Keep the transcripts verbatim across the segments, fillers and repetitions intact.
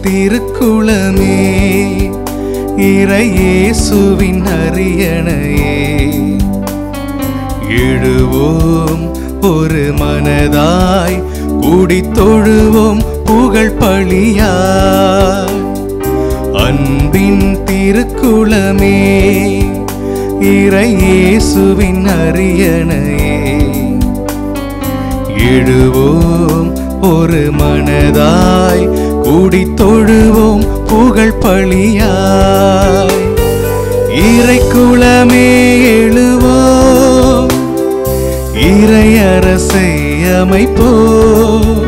திருக்குளமே, இறையேசுவின் அரியணையே, எழுவோம் ஒரு மனதாய், கூடி தொழுவோம் புகழ் பழியாய். அன்பின் திருக்குளமே, இறையேசுவின் அரியணையே, எழுவோம் ஒரு மனதாய், கூடி தொழுவோம் புகழ் பழியாய். இறைக்குளமே எழுவோம், இறையரசை அமைப்போம்,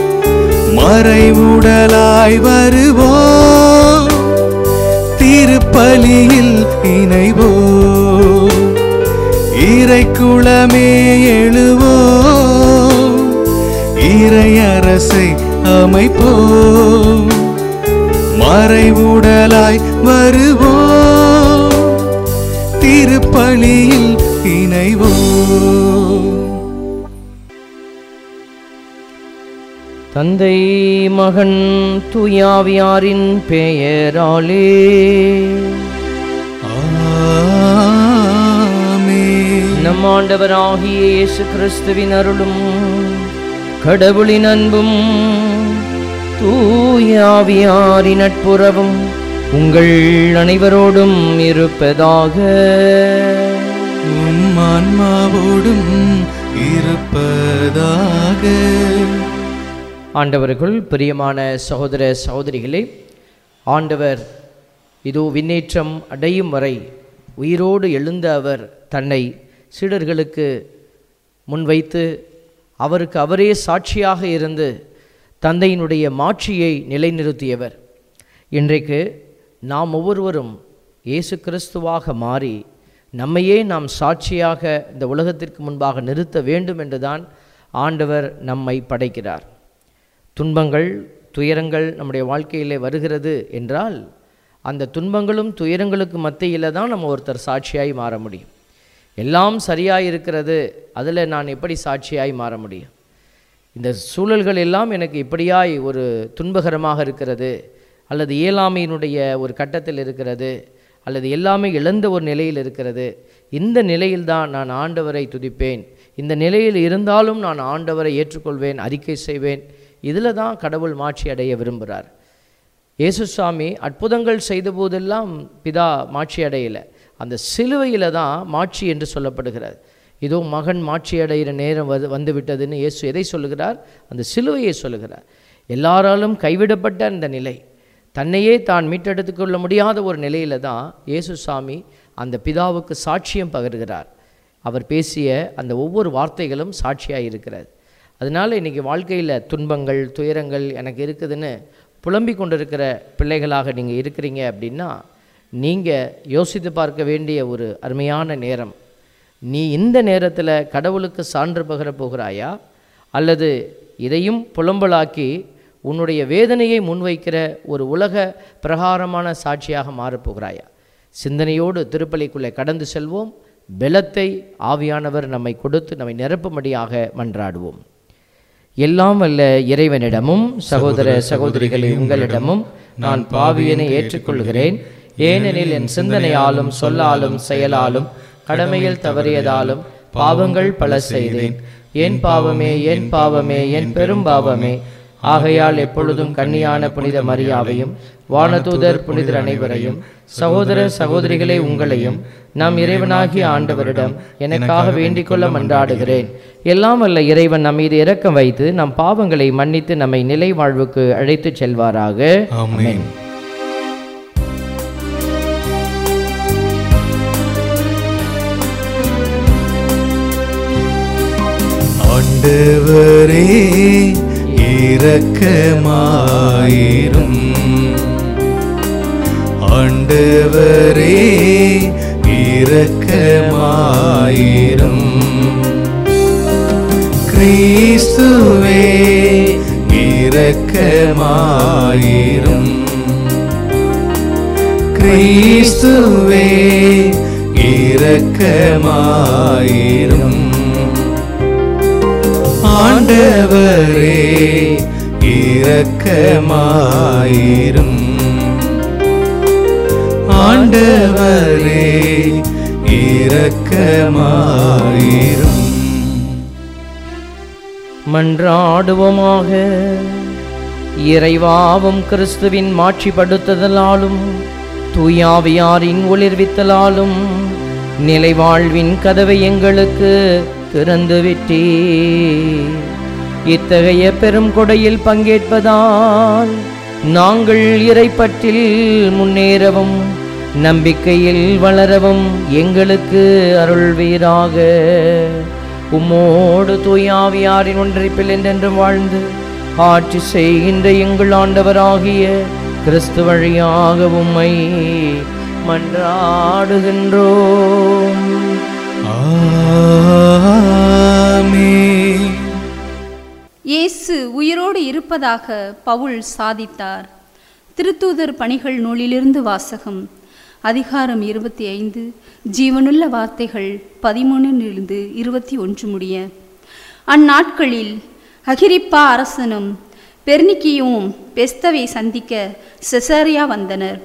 மறைவுடலாய் வருவோம், திருப்பலியில் இணைவோம். இறைக்குளமே எழுவோம், இறையரசை அமைப்போம், மறைவுடலாய் வருவோம், திருப்பலியில் இணைவோம். தந்தை மகன் தூயாவியாரின் பெயராலே ஆமென். நம் ஆண்டவராகிய இயேசு கிறிஸ்துவின் அருளும் கடவுளின் அன்பும் தூயாவியாரின் நட்புறவும் உங்கள் அனைவரோடும் இருப்பதாக. உம் ஆன்மாவோடும் இருப்பதாக. ஆண்டவருக்குள் பிரியமான சகோதர சகோதரிகளே, ஆண்டவர் இதோ விண்ணேற்றம் அடையும் வரை உயிரோடு எழுந்த அவர் தன்னை சீடர்களுக்கு முன்வைத்து அவருக்கு அவரே சாட்சியாக இருந்து தந்தையினுடைய மாட்சியை நிலைநிறுத்தியவர். இன்றைக்கு நாம் ஒவ்வொருவரும் இயேசு கிறிஸ்துவாக மாறி நம்மையே நாம் சாட்சியாக இந்த உலகத்திற்கு முன்பாக நிறுத்த வேண்டும் என்றுதான் ஆண்டவர் நம்மை படைக்கிறார். துன்பங்கள் துயரங்கள் நம்முடைய வாழ்க்கையிலே வருகிறது என்றால் அந்த துன்பங்களும் துயரங்களுக்கு மத்தியில் தான் நம்ம ஒருத்தர் சாட்சியாய் மாற முடியும். எல்லாம் சரியாக இருக்கிறது, அதில் நான் எப்படி சாட்சியாய் மாற முடியும்? இந்த சூழல்கள் எல்லாம் எனக்கு இப்படியாய் ஒரு துன்பகரமாக இருக்கிறது, அல்லது இயலாமையினுடைய ஒரு கட்டத்தில் இருக்கிறது, அல்லது எல்லாமே இழந்த ஒரு நிலையில் இருக்கிறது. இந்த நிலையில்தான் நான் ஆண்டவரை துதிப்பேன், இந்த நிலையில் இருந்தாலும் நான் ஆண்டவரை ஏற்றுக்கொள்வேன், அறிக்கை செய்வேன். இதில் தான் கடவுள் மாட்சி அடைய விரும்புகிறார். இயேசுசாமி அற்புதங்கள் செய்த போதெல்லாம் பிதா மாட்சி அடையலை, அந்த சிலுவையில் தான் மாட்சி என்று சொல்லப்படுகிறது. இதோ மகன் மாட்சி அடைகிற நேரம் வந்து வந்து விட்டதுன்னு இயேசு எதை சொல்லுகிறார்? அந்த சிலுவையை சொல்லுகிறார். எல்லாராலும் கைவிடப்பட்ட அந்த நிலை, தன்னையே தான் மீட்டெடுத்து கொள்ள முடியாத ஒரு நிலையில் தான் இயேசுசாமி அந்த பிதாவுக்கு சாட்சியம் பகர்கிறார். அவர் பேசிய அந்த ஒவ்வொரு வார்த்தைகளும் சாட்சியாக இருக்கிறது. அதனால் இன்றைக்கி வாழ்க்கையில் துன்பங்கள் துயரங்கள் எனக்கு இருக்குதுன்னு புலம்பிக் கொண்டிருக்கிற பிள்ளைகளாக நீங்கள் இருக்கிறீங்க அப்படின்னா, நீங்கள் யோசித்து பார்க்க வேண்டிய ஒரு அருமையான நேரம். நீ இந்த நேரத்தில் கடவுளுக்கு சான்று பகர போகிறாயா, அல்லது இதையும் புலம்பலாக்கி உன்னுடைய வேதனையை முன்வைக்கிற ஒரு உலக பிரகாரமான சாட்சியாக மாறப்போகிறாயா? சிந்தனையோடு திருப்பலிக்குள்ளே கடந்து செல்வோம். பெலத்தை ஆவியானவர் நம்மை கொடுத்து நம்மை நிரப்பும்படியாக மன்றாடுவோம். எல்லாம் வல்ல இறைவனிடமும் சகோதர சகோதரிகளே உங்களிடமும் நான் பாவியனை ஏற்றுக்கொள்கிறேன். ஏனெனில் என் சிந்தனையாலும் சொல்லாலும் செயலாலும் கடமையில் தவறியதாலும் பாவங்கள் பல செய்தேன். என் பாவமே என் பாவமே என் பெரும் பாவமே. ஆகையால் எப்பொழுதும் கன்னியான புனித மரியாவையும் வானதூதர் புனிதர் அனைவரையும் சகோதர சகோதரிகளே உங்களையும் நம் இறைவனாகிய ஆண்டவரிடம் எனக்காக வேண்டிக் கொள்ள மன்றாடுகிறேன். எல்லாம் வல்ல இறைவன் நம் மீது இரக்கம் வைத்து நம் பாவங்களை மன்னித்து நம்மை நிலை வாழ்வுக்கு அழைத்துச் செல்வாராக. ஆமென். ஆண்டவரே இரக்கமாயிரும். ஆண்டவரே இரக்கமாயிரும். கிறிஸ்துவே இரக்கமாயிரும். கிறிஸ்துவே இரக்கமாயிரும். ஆண்டவரே இரக்கமாயிரும். ஆண்டவரே இரக்கமாயிரும். மன்றாடுவோமாக. இறைவாவும் கிறிஸ்துவின் மாட்சிப்படுத்துதலாலும் தூயாவியாரின் ஒளிர்வித்தலாலும் நிலைவாழ்வின் கதவை எங்களுக்கு திறந்துவிட்டே. இத்தகைய பெரும் கொடையில் பங்கேற்பதால் நாங்கள் இறைப்பற்றில் முன்னேறவும் நம்பிக்கையில் வளரவும் எங்களுக்கு அருள்வீராக. உம்மோடு தூயாவியாரின் ஒன்றிப்பில் என்றென்றும் வாழ்ந்து ஆட்சி செய்கின்ற எங்கள் ஆண்டவராகிய கிறிஸ்து வழியாக உம்மை மன்றாடுகின்றோம். ஆமென். இயேசு உயிரோடு இருப்பதாக பவுல் சாதித்தார். திருத்தூதர் பணிகள் நூலிலிருந்து வாசகம். அதிகாரம் இருபத்தி ஐந்து. ஜீவனுள்ள வார்த்தைகள் பதிமூணிலிருந்து இருபத்தி ஒன்று முடிய. அந்நாட்களில் அகிரிப்பா அரசனும் பெர்னிக்கியும் பெஸ்தவை சந்திக்க செசரியா வந்தனர்.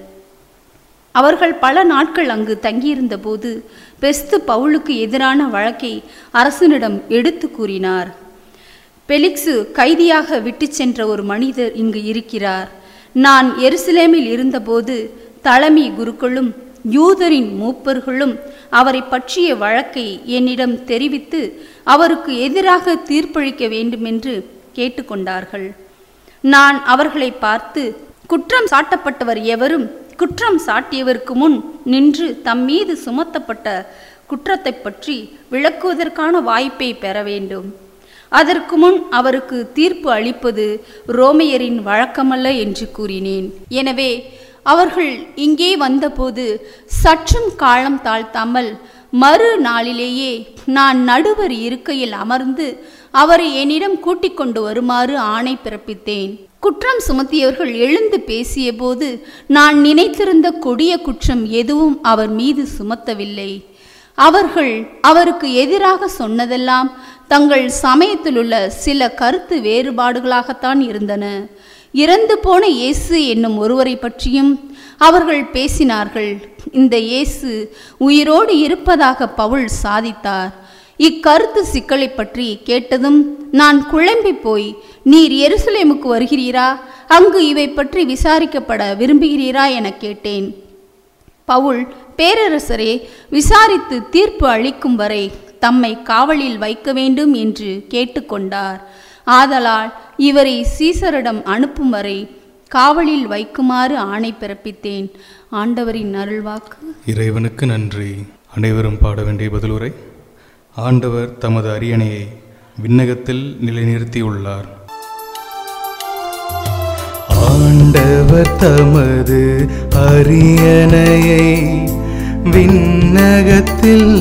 அவர்கள் பல நாட்கள் அங்கு தங்கியிருந்த போது பெஸ்து பவுலுக்கு எதிரான வழக்கை அரசனிடம் எடுத்து கூறினார். பெலிக்ஸு கைதியாக விட்டு சென்ற ஒரு மனிதர் இங்கு இருக்கிறார். நான் எருசலேமில் இருந்தபோது தலைமை குருக்களும் யூதரின் மூப்பர்களும் அவரை பற்றிய வழக்கை என்னிடம் தெரிவித்து அவருக்கு எதிராக தீர்ப்பளிக்க வேண்டுமென்று கேட்டுக்கொண்டார்கள். நான் அவர்களை பார்த்து, குற்றம் சாட்டப்பட்டவர் எவரும் குற்றம் சாட்டியவருக்கு முன் நின்று தம் மீது சுமத்தப்பட்ட குற்றத்தை பற்றி விளக்குவதற்கான வாய்ப்பை பெற வேண்டும். அதற்கு முன் அவருக்கு தீர்ப்பு அளிப்பது ரோமையரின் வழக்கமல்ல என்று கூறினேன். எனவே அவர்கள் இங்கே வந்தபோது சற்றும் காலம் தாழ்த்தாமல் மறு நாளிலேயே நான் நடுவர் இருக்கையில் அமர்ந்து அவரை என்னிடம் கூட்டிக் கொண்டு வருமாறு ஆணை பிறப்பித்தேன். குற்றம் சுமத்தியவர்கள் எழுந்து பேசிய போது நான் நினைத்திருந்த கொடிய குற்றம் எதுவும் அவர் மீது சுமத்தவில்லை. அவர்கள் அவருக்கு எதிராக சொன்னதெல்லாம் தங்கள் சமயத்திலுள்ள சில கருத்து வேறுபாடுகளாகத்தான் இருந்தன. இறந்து போன இயேசு என்னும் ஒருவரை பற்றியும் அவர்கள் பேசினார்கள். இந்த இயேசு உயிரோடு இருப்பதாக பவுல் சாதித்தார். இக்கருத்து சிக்கலை பற்றி கேட்டதும் நான் குழம்பி போய், நீர் எருசலேமுக்கு வருகிறீரா? அங்கு இவை பற்றி விசாரிக்கப்பட விரும்புகிறீரா என கேட்டேன். பவுல், பேரரசரே, விசாரித்து தீர்ப்பு அளிக்கும் வரை தம்மை காவலில் வைக்க வேண்டும் என்று கேட்டுக்கொண்டார். ஆதலால் இவரை சீசரிடம் அனுப்பும் வரை காவலில் வைக்குமாறு ஆணை பிறப்பித்தேன். ஆண்டவரின் அருள்வாக்கு. இறைவனுக்கு நன்றி. அனைவரும் பாட வேண்டிய பதிலுரை. ஆண்டவர் தமது அரியணையை விண்ணகத்தில் நிலைநிறுத்தியுள்ளார். ஆண்டவர் தமது அரியணையை விண்ணகத்தில்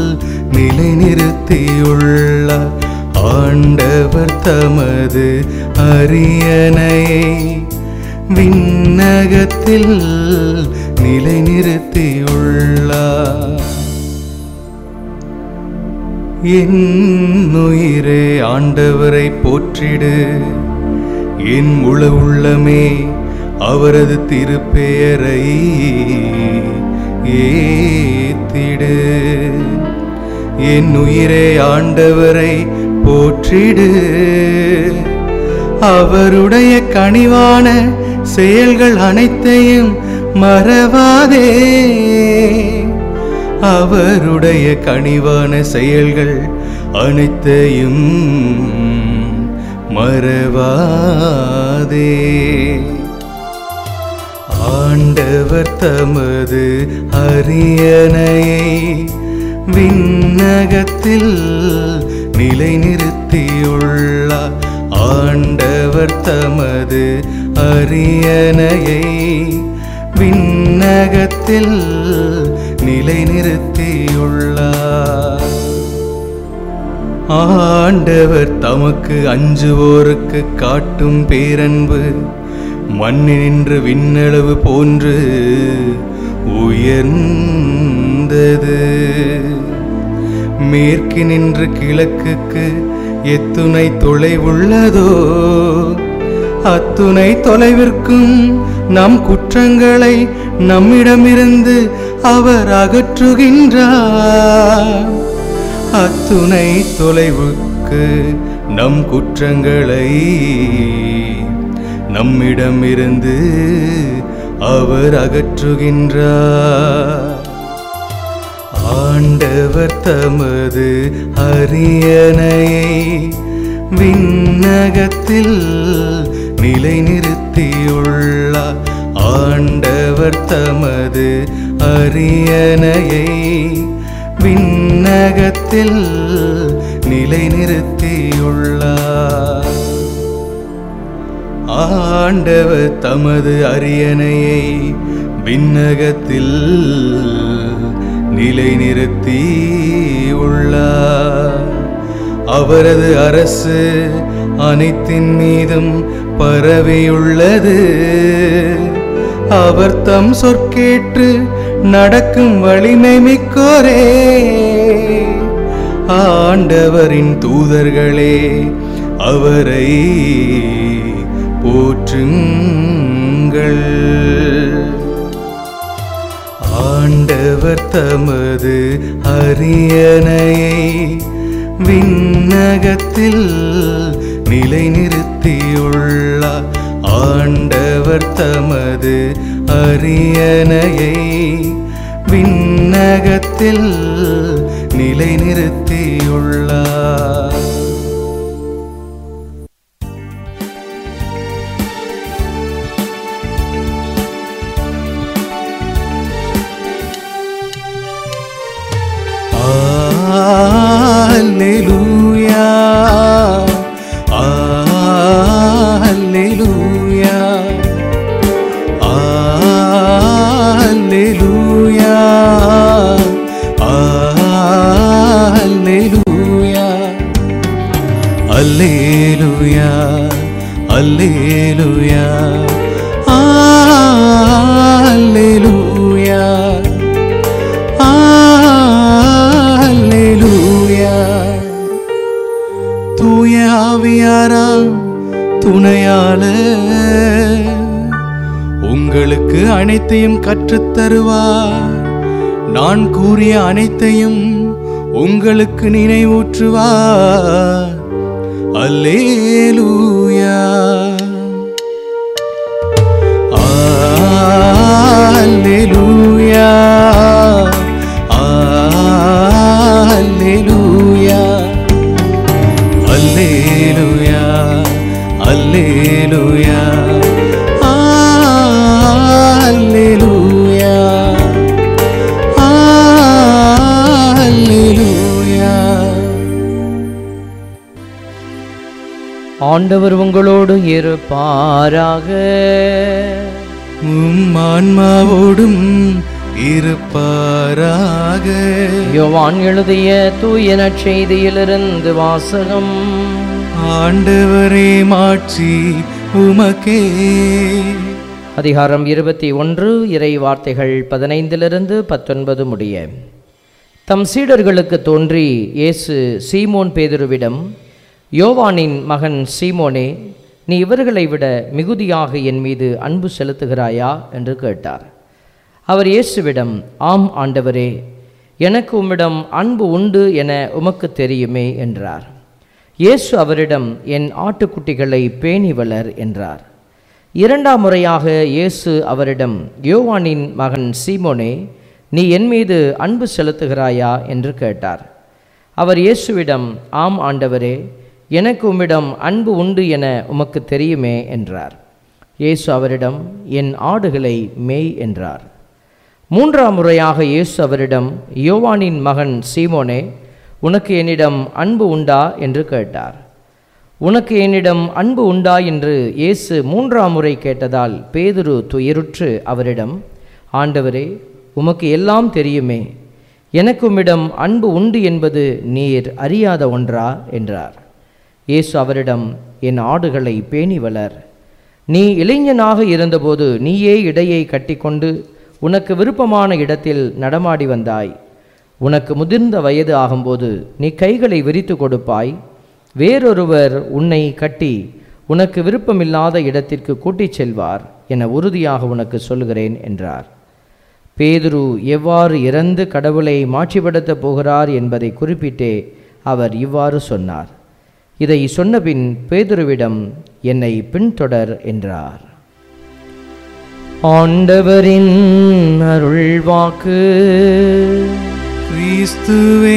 நிலைநிறுத்தியுள்ளார். ஆண்டவர் தமது அரியணையை விண்ணகத்தில் நிலைநிறுத்தியுள்ளார். என் உயிரே ஆண்டவரை போற்றிடு, என் முழு உள்ளமே அவரது திருப்பெயரை ஏத்திடு. என் உயிரே ஆண்டவரை போற்றிடு, அவருடைய கனிவான செயல்கள் அனைத்தையும் மறவாதே. அவருடைய கனிவான செயல்கள் அனைத்தையும் மறவாதே. ஆண்டவர் தமது அரியணையை விண்ணகத்தில் நிலைநிறுத்தியுள்ளார். ஆண்டவர் தமது அரியணையை விண்ணகத்தில் நிலைநிறுத்தியுள்ளார். ஆண்டவர் தமக்கு அஞ்சுவோருக்கு காட்டும் பேரன்பு மண்ணினின்று விண்ணளவு போன்று உயர்ந்தது. மேற்கினின்று கிழக்குக்கு எத்துணை தொலைவுள்ளதோ அத்துணை தொலைவிற்கும் நம் குற்றங்களை நம்மிடமிருந்து அவர் அகற்றுகின்றார். அத்துணை தொலைவுக்கு நம் குற்றங்களை நம்மிடமிருந்து அவர் அகற்றுகின்றார். ஆண்டவர் தமது அரியணையை விண்ணகத்தில் நிலைநிறுத்தியுள்ளார். ஆண்டவர் தமது அரியணையை விண்ணகத்தில் நிலைநிறுத்தியுள்ளார். ஆண்டவர் தமது அரியணையை விண்ணகத்தில் நிலைநிறுத்தியுள்ளார். அவரது அரசு அனைத்தின் மீதும் பரவியுள்ளது. அவர் தம் சொற்கேற்று நடக்கும் வலிமை மிக்கோரே. ஆண்டவரின் தூதர்களே, அவரை போற்றுங்கள். ஆண்டவர் தமது அரியணையை விண்ணகத்தில் நிலைநிறுத்தியுள்ளார். ஆண்டவர் தமது அரியணையை விண்ணகத்தில் நிலைநிறுத்தியுள்ளார். Alleluia, Alleluia, Alleluia, Alleluia, Alleluia, Alleluia, Alleluia. தூய ஆவியாராம் துணையாளர் உங்களுக்கு அனைத்தையும் கற்றுத்தருவார். நான் கூறிய அனைத்தையும் உங்களுக்கு நினைவூற்றுவார். அல்லேலூயா, அல்லேலூயா, அல்லேலூயா, அல்லேலூயா, அல்லேலூயா, அல்லேலூயா, அல்லேலூயா. ஆண்டவர் உங்களோடு இருப்பாராக. உம் ஆன்மாவோடும் இருப்பாராக. யோவான் எழுதிய தூய நற்செய்தியிலிருந்து வாசகம். ஆண்டவரே, மாட்சி உமக்கே. அதிகாரம் இருபத்தி ஒன்று, இறை வார்த்தைகள் பதினைந்திலிருந்து பத்தொன்பது முடிய. தம் சீடர்களுக்கு தோன்றி இயேசு சீமோன் பேதுருவிடம், யோவானின் மகன் சீமோனே, நீ இவர்களை விட மிகுதியாக என் மீது அன்பு செலுத்துகிறாயா என்று கேட்டார். அவர் இயேசுவிடம், ஆம் ஆண்டவரே, எனக்கு உம்மிடம் அன்பு உண்டு என உமக்கு தெரியுமே என்றார். இயேசு அவரிடம், என் ஆட்டுக்குட்டிகளை பேணி வளர் என்றார். இரண்டாம் முறையாக இயேசு அவரிடம், யோவானின் மகன் சீமோனே, நீ என் மீது அன்பு செலுத்துகிறாயா என்று கேட்டார். அவர் இயேசுவிடம், ஆம் ஆண்டவரே, எனக்கு உம்மிடம் அன்பு உண்டு என உமக்கு தெரியுமே என்றார். இயேசு அவரிடம், என் ஆடுகளை மேய் என்றார். மூன்றாம் முறையாக இயேசு அவரிடம், யோவானின் மகன் சீமோனே, உனக்கு என்னிடம் அன்பு உண்டா என்று கேட்டார். உனக்கு என்னிடம் அன்பு உண்டா என்று இயேசு மூன்றாம் முறை கேட்டதால் பேதுரு துயருற்று அவரிடம், ஆண்டவரே, உமக்கு எல்லாம் தெரியுமே, எனக்கு உம்மிடம் அன்பு உண்டு என்பது நீர் அறியாத ஒன்றா என்றார். இயேசு அவரிடம், என் ஆடுகளை பேணி வளர். நீ இளைஞனாக இருந்தபோது நீயே இடையை கட்டிக்கொண்டு உனக்கு விருப்பமான இடத்தில் நடமாடி வந்தாய். உனக்கு முதிர்ந்த வயது ஆகும்போது நீ கைகளை விரித்து கொடுப்பாய். வேறொருவர் உன்னை கட்டி உனக்கு விருப்பமில்லாத இடத்திற்கு கூட்டிச் செல்வார் என உறுதியாக உனக்கு சொல்கிறேன் என்றார். பேதுரு எவ்வாறு இறந்து கடவுளை மாட்சிப்படுத்தப் போகிறார் என்பதை குறிப்பிட்டே அவர் இவ்வாறு சொன்னார். இதை சொன்னபின் பேதுருவிடம், என்னை பின்தொடர் என்றார். ஆண்டவரின் அருள்வாக்கு. கிறிஸ்துவே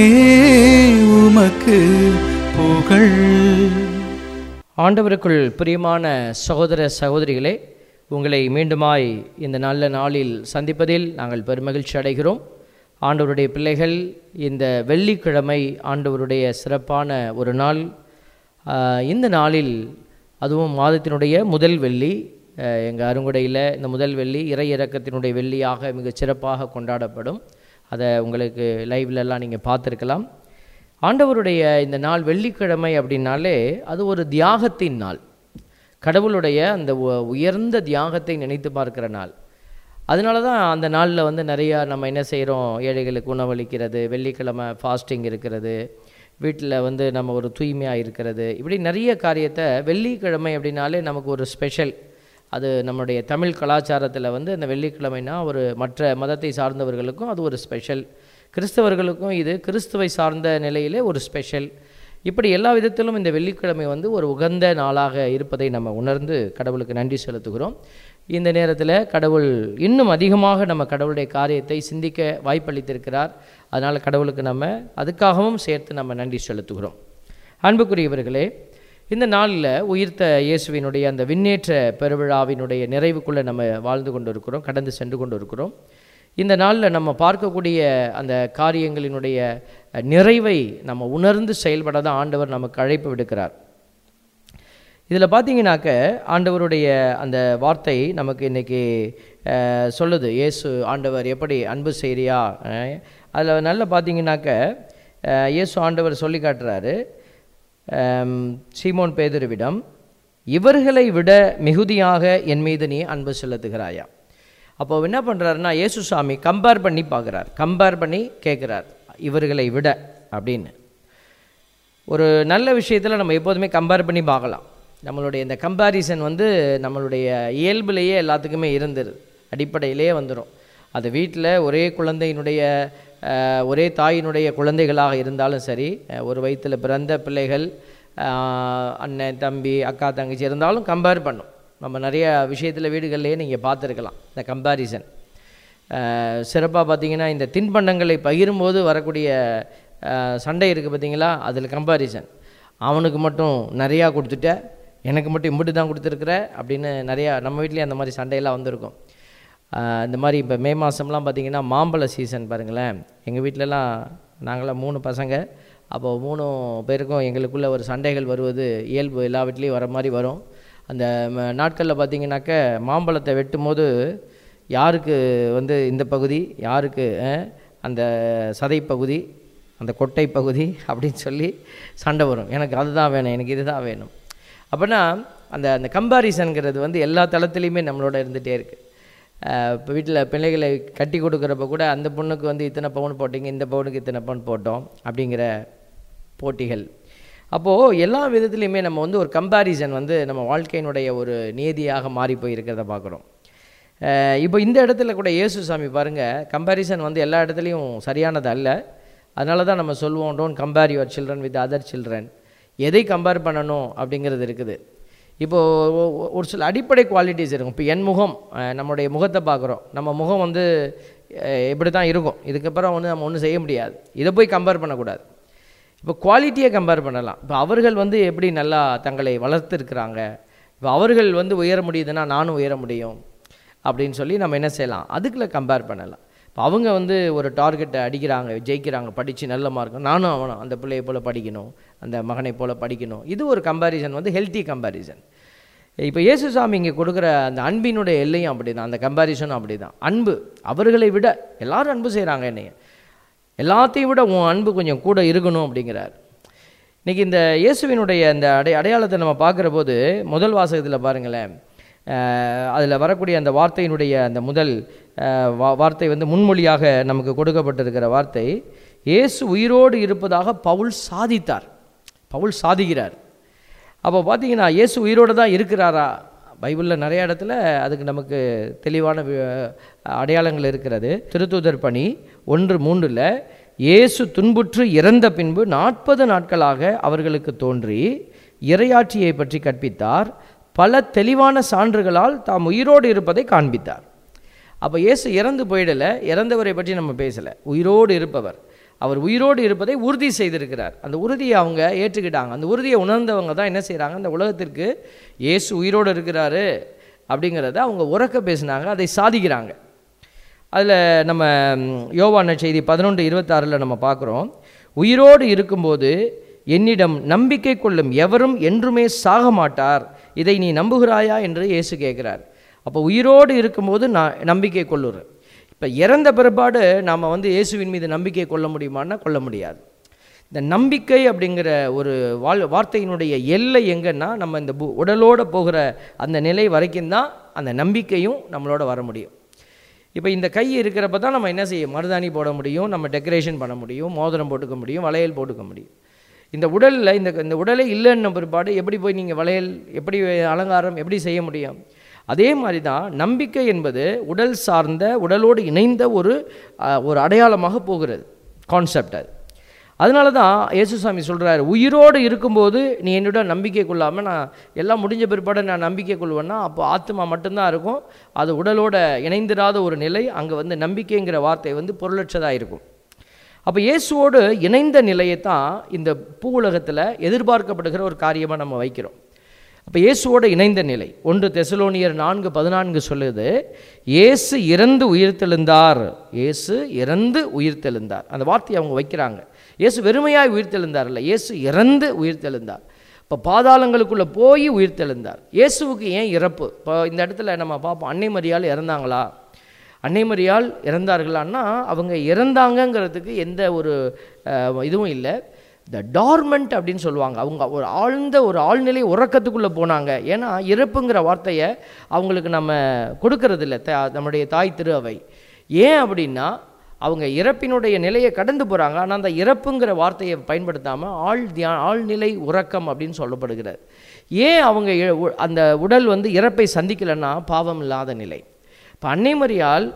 உமக்கு புகழ். ஆண்டவருக்குள் பிரியமான சகோதர சகோதரிகளே, உங்களை மீண்டுமாய் இந்த நல்ல நாளில் சந்திப்பதில் நாங்கள் பெருமகிழ்ச்சி அடைகிறோம். ஆண்டவருடைய பிள்ளைகள், இந்த வெள்ளிக்கிழமை ஆண்டவருடைய சிறப்பான ஒரு நாள். இந்த நாளில் அதுவும் மாதத்தினுடைய முதல் வெள்ளி, எங்கள் அருங்குடையில் இந்த முதல் வெள்ளி இறை இறக்கத்தினுடைய வெள்ளியாக மிக சிறப்பாக கொண்டாடப்படும். அதை உங்களுக்கு லைவ்லெல்லாம் நீங்கள் பார்த்துருக்கலாம். ஆண்டவருடைய இந்த நாள் வெள்ளிக்கிழமை அப்படின்னாலே அது ஒரு தியாகத்தின் நாள். கடவுளுடைய அந்த உயர்ந்த தியாகத்தை நினைத்து பார்க்கிற நாள். அதனால தான் அந்த நாளில் வந்து நிறையா நம்ம என்ன செய்கிறோம், ஏழைகளுக்கு உணவளிக்கிறது, வெள்ளிக்கிழமை ஃபாஸ்டிங் இருக்கிறது, வீட்டில் வந்து நம்ம ஒரு தூய்மையாக இருக்கிறது, இப்படி நிறைய காரியத்தை வெள்ளிக்கிழமை அப்படின்னாலே நமக்கு ஒரு ஸ்பெஷல். அது நம்முடைய தமிழ் கலாச்சாரத்தில் வந்து அந்த வெள்ளிக்கிழமைனா ஒரு மற்ற மதத்தை சார்ந்தவர்களுக்கும் அது ஒரு ஸ்பெஷல், கிறிஸ்தவர்களுக்கும் இது கிறிஸ்துவை சார்ந்த நிலையிலே ஒரு ஸ்பெஷல். இப்படி எல்லா விதத்திலும் இந்த வெள்ளிக்கிழமை வந்து ஒரு உகந்த நாளாக இருப்பதை நம்ம உணர்ந்து கடவுளுக்கு நன்றி செலுத்துகிறோம். இந்த நேரத்தில் கடவுள் இன்னும் அதிகமாக நம்ம கடவுளுடைய காரியத்தை சிந்திக்க வாய்ப்பளித்திருக்கிறார். அதனால் கடவுளுக்கு நம்ம அதுக்காகவும் சேர்த்து நம்ம நன்றி செலுத்துகிறோம். அன்புக்குரியவர்களே, இந்த நாளில் உயிர்த்த இயேசுவினுடைய அந்த விண்ணேற்ற பெருவிழாவினுடைய நிறைவுக்குள்ளே நம்ம வாழ்ந்து கொண்டு இருக்கிறோம், கடந்து சென்று கொண்டு இருக்கிறோம். இந்த நாளில் நம்ம பார்க்கக்கூடிய அந்த காரியங்களினுடைய நிறைவை நம்ம உணர்ந்து செயல்பட தான் ஆண்டவர் நமக்கு அழைப்பு விடுக்கிறார். இதில் பார்த்தீங்கன்னாக்க ஆண்டவருடைய அந்த வார்த்தை நமக்கு இன்றைக்கி சொல்லுது, இயேசு ஆண்டவர் எப்படி அன்பு செய்கிறியா. அதில் நல்லா பார்த்தீங்கன்னாக்க இயேசு ஆண்டவர் சொல்லி காட்டுறாரு சீமோன் பேதுருவிடம், இவர்களை விட மிகுதியாக என் மீது நீ அன்பு செலுத்துகிறாயா. அப்போ என்ன பண்ணுறாருன்னா, இயேசு சாமி கம்பேர் பண்ணி பார்க்குறார், கம்பேர் பண்ணி கேட்குறார், இவர்களை விட அப்படின்னு. ஒரு நல்ல விஷயத்தில் நம்ம எப்போதுமே கம்பேர் பண்ணி பார்க்கலாம். நம்மளுடைய இந்த கம்பேரிசன் வந்து நம்மளுடைய இயல்புலேயே எல்லாத்துக்குமே இருந்துருது, அடிப்படையிலே வந்துடும். அது வீட்டில் ஒரே குழந்தையினுடைய ஒரே தாயினுடைய குழந்தைகளாக இருந்தாலும் சரி, ஒரு வயிற்றில் பிறந்த பிள்ளைகள், அண்ணன் தம்பி அக்கா தங்கச்சி இருந்தாலும் கம்பேர் பண்ணும். நம்ம நிறைய விஷயத்தில் வீடுகள்லேயே நீங்கள் பார்த்துருக்கலாம் இந்த கம்பேரிசன். சிறப்பாக பார்த்தீங்கன்னா இந்த தின்பண்டங்களை பகிரும்போது வரக்கூடிய சண்டை இருக்குது பார்த்தீங்களா, அதில் கம்பேரிசன். அவனுக்கு மட்டும் நிறையா கொடுத்துட்ட, எனக்கு மட்டும் இம்புட்டு தான் கொடுத்துருக்குற அப்படின்னு நிறையா நம்ம வீட்லேயே அந்த மாதிரி சண்டையெல்லாம் வந்திருக்கும். இந்த மாதிரி இப்போ மே மாதம்லாம் பார்த்திங்கன்னா மாம்பழ சீசன் பாருங்களேன். எங்கள் வீட்டிலலாம் நாங்களாம் மூணு பசங்க, அப்போது மூணு பேருக்கும் எங்களுக்குள்ளே ஒரு சண்டைகள் வருவது இயல்பு, எல்லா வீட்லேயும் வர மாதிரி வரும். அந்த நாட்களில் பார்த்திங்கனாக்க மாம்பழத்தை வெட்டும் போது யாருக்கு வந்து இந்த பகுதி, யாருக்கு அந்த சதை பகுதி, அந்த கொட்டை பகுதி அப்படின்னு சொல்லி சண்டை வரும். எனக்கு அதுதான் வேணும், எனக்கு இது தான் வேணும். அப்படின்னா அந்த அந்த கம்பாரிசன்கிறது வந்து எல்லா தளத்துலேயுமே நம்மளோட இருந்துகிட்டே இருக்குது. இப்போ வீட்டில் பிள்ளைகளை கட்டி கொடுக்குறப்ப கூட அந்த பொண்ணுக்கு வந்து இத்தனை பவுன் போட்டிங்க, இந்த பவுனுக்கு இத்தனை பவுன் போட்டோம் அப்படிங்கிற போட்டிகள். அப்போது எல்லா விதத்துலையுமே நம்ம வந்து ஒரு கம்பேரிசன் வந்து நம்ம வாழ்க்கையினுடைய ஒரு நீதியாக மாறி போய் இருக்கிறத பார்க்குறோம். இப்போ இந்த இடத்துல கூட இயேசு சாமி பாருங்கள், கம்பேரிசன் வந்து எல்லா இடத்துலையும் சரியானது அல்ல. அதனால தான் நம்ம சொல்லுவோம், don't compare your children with other children. எதை கம்பேர் பண்ணணும் அப்படிங்கிறது இருக்குது. இப்போது ஒரு சில அடிப்படை குவாலிட்டிஸ் இருக்கும். இப்போ என் முகம், நம்மளுடைய முகத்தை பார்க்குறோம், நம்ம முகம் வந்து இப்படி தான் இருக்கும், இதுக்கப்புறம் வந்து நம்ம ஒன்றும் செய்ய முடியாது. இதை போய் கம்பேர் பண்ணக்கூடாது. இப்போ குவாலிட்டியை கம்பேர் பண்ணலாம். இப்போ அவர்கள் வந்து எப்படி நல்லா தங்களை வளர்த்துருக்குறாங்க, இப்போ அவர்கள் வந்து உயர முடியுதுன்னா நானும் உயர முடியும் அப்படின்னு சொல்லி நம்ம என்ன செய்யலாம், அதுக்குள்ளே கம்பேர் பண்ணலாம். இப்போ அவங்க வந்து ஒரு டார்கெட்டை அடிக்கிறாங்க, ஜெயிக்கிறாங்க, படித்து நல்ல மார்க், நானும் அவனும் அந்த பிள்ளையை போல் படிக்கணும், அந்த மகனை போல் படிக்கணும். இது ஒரு கம்பேரிசன் வந்து ஹெல்த்தி கம்பேரிசன். இப்போ இயேசு சாமி இங்கே கொடுக்குற அந்த அன்பினுடைய எல்லையும் அப்படி தான், அந்த கம்பேரிசனும் அப்படி தான். அன்பு, அவர்களை விட எல்லாரும் அன்பு செய்கிறாங்க, என்னைய எல்லாத்தையும் விட உன் அன்பு கொஞ்சம் கூட இருக்கணும் அப்படிங்கிறார். இன்றைக்கி இந்த இயேசுவினுடைய அந்த அடை அடையாளத்தை நம்ம பார்க்குற போது முதல் வாசகத்தில் பாருங்களேன், அதில் வரக்கூடிய அந்த வார்த்தையினுடைய அந்த முதல் வார்த்தை வந்து முன்மொழியாக நமக்கு கொடுக்கப்பட்டிருக்கிற வார்த்தை, இயேசு உயிரோடு இருப்பதாக பவுல் சாதித்தார். பவுல் சாதிக்கிறார். அப்போ பார்த்தீங்கன்னா இயேசு உயிரோடு தான் இருக்கிறாரா? பைபிளில் நிறைய இடத்துல அதுக்கு நமக்கு தெளிவான அடையாளங்கள் இருக்கிறது. திருத்தூதர் பணி ஒன்று மூன்றில் இயேசு துன்புற்று இறந்த பின்பு நாற்பது நாட்களாக அவர்களுக்கு தோன்றி இறையாட்சியை பற்றி கற்பித்தார். பல தெளிவான சான்றுகளால் தாம் உயிரோடு இருப்பதை காண்பித்தார். அப்போ இயேசு இறந்து போயிடலை, இறந்தவரை பற்றி நம்ம பேசலை, உயிரோடு இருப்பவர். அவர் உயிரோடு இருப்பதை உறுதி செய்திருக்கிறார். அந்த உறுதியை அவங்க ஏற்றுக்கிட்டாங்க. அந்த உறுதியை உணர்ந்தவங்க தான் என்ன செய்கிறாங்க, அந்த உலகத்திற்கு இயேசு உயிரோடு இருக்கிறாரு அப்படிங்கிறத அவங்க உறக்க பேசினாங்க, அதை சாதிக்கிறாங்க. அதில் நம்ம யோவான செய்தி பதினொன்று இருபத்தாறில் நம்ம பார்க்குறோம், உயிரோடு இருக்கும்போது என்னிடம் நம்பிக்கை கொள்ளும் எவரும் என்றுமே சாக மாட்டார், இதை நீ நம்புகிறாயா என்று இயேசு கேட்குறார். அப்போ உயிரோடு இருக்கும்போது நான் நம்பிக்கை கொள்ளுறேன். இப்போ இறந்த பிற்பாடு நாம் வந்து இயேசுவின் மீது நம்பிக்கை கொள்ள முடியுமான்னா கொள்ள முடியாது. இந்த நம்பிக்கை அப்படிங்கிற ஒரு வாழ் வார்த்தையினுடைய எல்லை எங்கன்னா நம்ம இந்த உடலோடு போகிற அந்த நிலை வரைக்கும் தான் அந்த நம்பிக்கையும் நம்மளோட வர முடியும். இப்போ இந்த கை இருக்கிறப்ப தான் நம்ம என்ன செய்ய, மருதாணி போட முடியும், நம்ம டெக்கரேஷன் பண்ண முடியும், மோதிரம் போட்டுக்க முடியும், வளையல் போட்டுக்க முடியும். இந்த உடலில் இந்த இந்த உடலே இல்லைன்ன பிற்பாடு எப்படி போய் நீங்கள் வளையல், எப்படி அலங்காரம் எப்படி செய்ய முடியும்? அதே மாதிரி தான் நம்பிக்கை என்பது உடல் சார்ந்த, உடலோடு இணைந்த ஒரு ஒரு அடையாளமாக போகிறது கான்செப்ட் அது. அதனால தான் இயேசுசாமி சொல்கிறார், உயிரோடு இருக்கும்போது நீ என்னோட நம்பிக்கை கொள்ளாமல் நான் எல்லாம் முடிஞ்ச பிற்பாடு நான் நம்பிக்கை கொள்வேன்னா அப்போ ஆத்மா மட்டும்தான் இருக்கும், அது உடலோட இணைந்திராத ஒரு நிலை. அங்கே வந்து நம்பிக்கைங்கிற வார்த்தை வந்து பொருளற்றதாக இருக்கும். அப்போ இயேசுவோடு இணைந்த நிலையை தான் இந்த பூ உலகத்தில் எதிர்பார்க்கப்படுகிற ஒரு காரியமாக நம்ம வைக்கிறோம். அப்போ இயேசுவோடு இணைந்த நிலை ஒன்று தெசலோனியர் நான்கு பதினான்கு சொல்லுது, இயேசு இறந்து உயிர்த்தெழுந்தார், இயேசு இறந்து உயிர்த்தெழுந்தார். அந்த வார்த்தையை அவங்க வைக்கிறாங்க. இயேசு வெறுமையாய் உயிர்த்தெழுந்தார் இல்லை, இயேசு இறந்து உயிர்த்தெழுந்தார். இப்போ பாதாளங்களுக்குள்ளே போய் உயிர்த்தெழுந்தார். இயேசுவுக்கு ஏன் இறப்பு? இப்போ இந்த இடத்துல நம்ம பார்ப்போம், அன்னை மரியாள் இறந்தாங்களா? அன்னை மரியாள் இறந்தார்களான்னா அவங்க இறந்தாங்கங்கிறதுக்கு எந்த ஒரு இதுவும் இல்லை. த டார்மெண்ட் அப்படின்னு சொல்லுவாங்க. அவங்க ஒரு ஆழ்ந்த ஒரு ஆழ்நிலை உறக்கத்துக்குள்ளே போனாங்க. ஏன்னா இறப்புங்கிற வார்த்தையை அவங்களுக்கு நம்ம கொடுக்கறதில்ல த நம்முடைய தாய் திரு அவை. ஏன் அப்படின்னா அவங்க இறப்பினுடைய நிலையை கடந்து போகிறாங்க. ஆனால் அந்த இறப்புங்கிற வார்த்தையை பயன்படுத்தாமல் ஆழ் தியா ஆழ்நிலை உறக்கம் அப்படின்னு சொல்லப்படுகிறது. ஏன் அவங்க அந்த உடல் வந்து இறப்பை சந்திக்கலைன்னா பாவம் இல்லாத நிலை. இப்போ அன்னை மரியாள்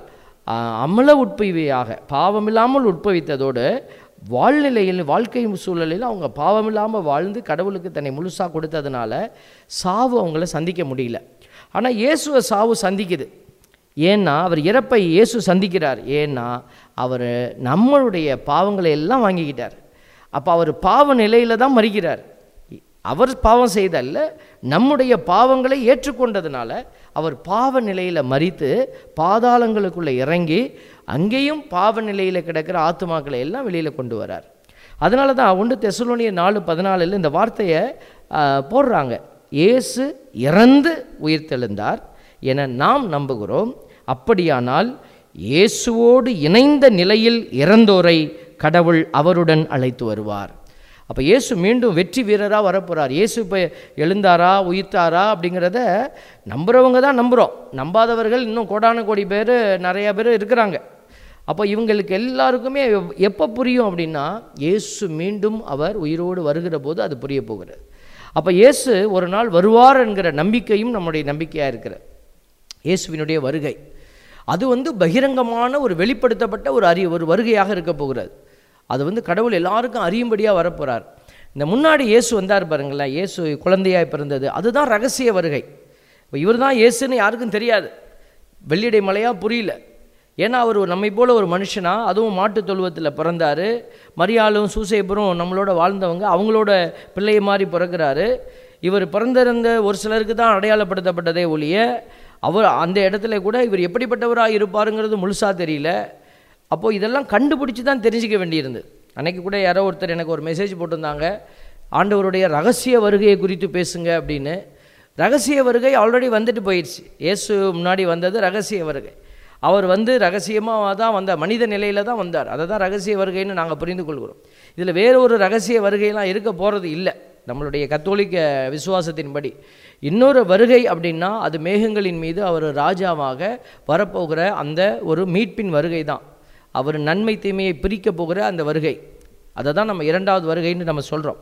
அமல உட்பவியாக பாவமில்லாமல் உட்பவித்ததோடு வாழ்நிலையில் வாழ்க்கை சூழலில் அவங்க பாவமில்லாமல் வாழ்ந்து கடவுளுக்கு தன்னை முழுசாக கொடுத்ததுனால சாவு அவங்கள சந்திக்க முடியல. ஆனால் இயேசுவை சாவு சந்திக்குது. ஏன்னா அவர் இறப்பை இயேசு சந்திக்கிறார். ஏன்னா அவர் நம்மளுடைய பாவங்களை எல்லாம் வாங்கிக்கிட்டார். அப்போ அவர் பாவ நிலையில் தான் மறிக்கிறார். அவர் பாவம் செய்தல்ல, நம்முடைய பாவங்களை ஏற்றுக்கொண்டதுனால அவர் பாவ நிலையில் மறித்து பாதாளங்களுக்குள்ளே இறங்கி அங்கேயும் பாவ நிலையில் கிடக்கிற ஆத்துமாக்களை எல்லாம் வெளியில் கொண்டு வரார். அதனால தான் ஒன்று தெசலோனியர் நாலு பதினாலில் இந்த வார்த்தையை போடுறாங்க, இயேசு இறந்து உயிர்த்தெழுந்தார் என நாம் நம்புகிறோம். அப்படியானால் இயேசுவோடு இணைந்த நிலையில் இறந்தோரை கடவுள் அவருடன் அழைத்து வருவார். அப்போ இயேசு மீண்டும் வெற்றி வீரராக வரப்போகிறார். இயேசு இப்போ எழுந்தாரா உயிர்த்தாரா அப்படிங்கிறத நம்புகிறவங்க தான் நம்புகிறோம். நம்பாதவர்கள் இன்னும் கோடான கோடி பேர் நிறையா பேர் இருக்கிறாங்க. அப்போ இவங்களுக்கு எல்லாருக்குமே எப்போ புரியும் அப்படின்னா இயேசு மீண்டும் அவர் உயிரோடு வருகிற போது அது புரிய போகிறது. அப்போ இயேசு ஒரு நாள் வருவார் என்கிற நம்பிக்கையும் நம்முடைய நம்பிக்கையாக இருக்கிற இயேசுவினுடைய வருகை அது வந்து பகிரங்கமான ஒரு வெளிப்படுத்தப்பட்ட ஒரு அறி ஒரு வருகையாக இருக்க போகிறது. அது வந்து கடவுள் எல்லாருக்கும் அறியும்படியாக வரப்போகிறார். இந்த முன்னாடி இயேசு வந்தார் பாருங்களேன், இயேசு குழந்தையாய் பிறந்தது, அதுதான் ரகசிய வருகை. இப்போ இவர் தான் இயேசுன்னு யாருக்கும் தெரியாது, வெள்ளிடை மலையாக புரியல. ஏன்னா அவர் நம்மை போல் ஒரு மனுஷனா, அதுவும் மாட்டு தொழுவத்தில் பிறந்தார். மரியாளும் சூசேபரும் நம்மளோட வாழ்ந்தவங்க, அவங்களோட பிள்ளையை மாதிரி பிறக்கிறாரு. இவர் பிறந்திருந்த ஒரு சிலருக்கு தான் அடையாளப்படுத்தப்பட்டதே ஒழிய அவர் அந்த இடத்துல கூட இவர் எப்படிப்பட்டவராக இருப்பாருங்கிறது முழுசாக தெரியல. அப்போது இதெல்லாம் கண்டுபிடிச்சி தான் தெரிஞ்சிக்க வேண்டியிருந்தது. அன்றைக்கி கூட யாரோ ஒருத்தர் எனக்கு ஒரு மெசேஜ் போட்டிருந்தாங்க, ஆண்டவருடைய ரகசிய வருகையை குறித்து பேசுங்க அப்படின்னு. ரகசிய வருகை ஆல்ரெடி வந்துட்டு போயிடுச்சு. இயேசு முன்னாடி வந்தது ரகசிய வருகை. அவர் வந்து ரகசியமாக தான் வந்தார், மனித நிலையில் தான் வந்தார். அதை தான் ரகசிய வருகைன்னு நாங்கள் புரிந்து கொள்கிறோம். இதில் வேறு ஒரு ரகசிய வருகையெல்லாம் இருக்க போகிறது இல்லை. நம்மளுடைய கத்தோலிக்க விசுவாசத்தின்படி இன்னொரு வருகை அப்படின்னா அது மேகங்களின் மீது அவர் ராஜாவாக வரப்போகிற அந்த ஒரு மீட்பின் வருகை தான். அவர் நன்மை தீமையை பிரிக்க போகிற அந்த வருகை, அதை தான் நம்ம இரண்டாவது வருகைன்னு நம்ம சொல்கிறோம்.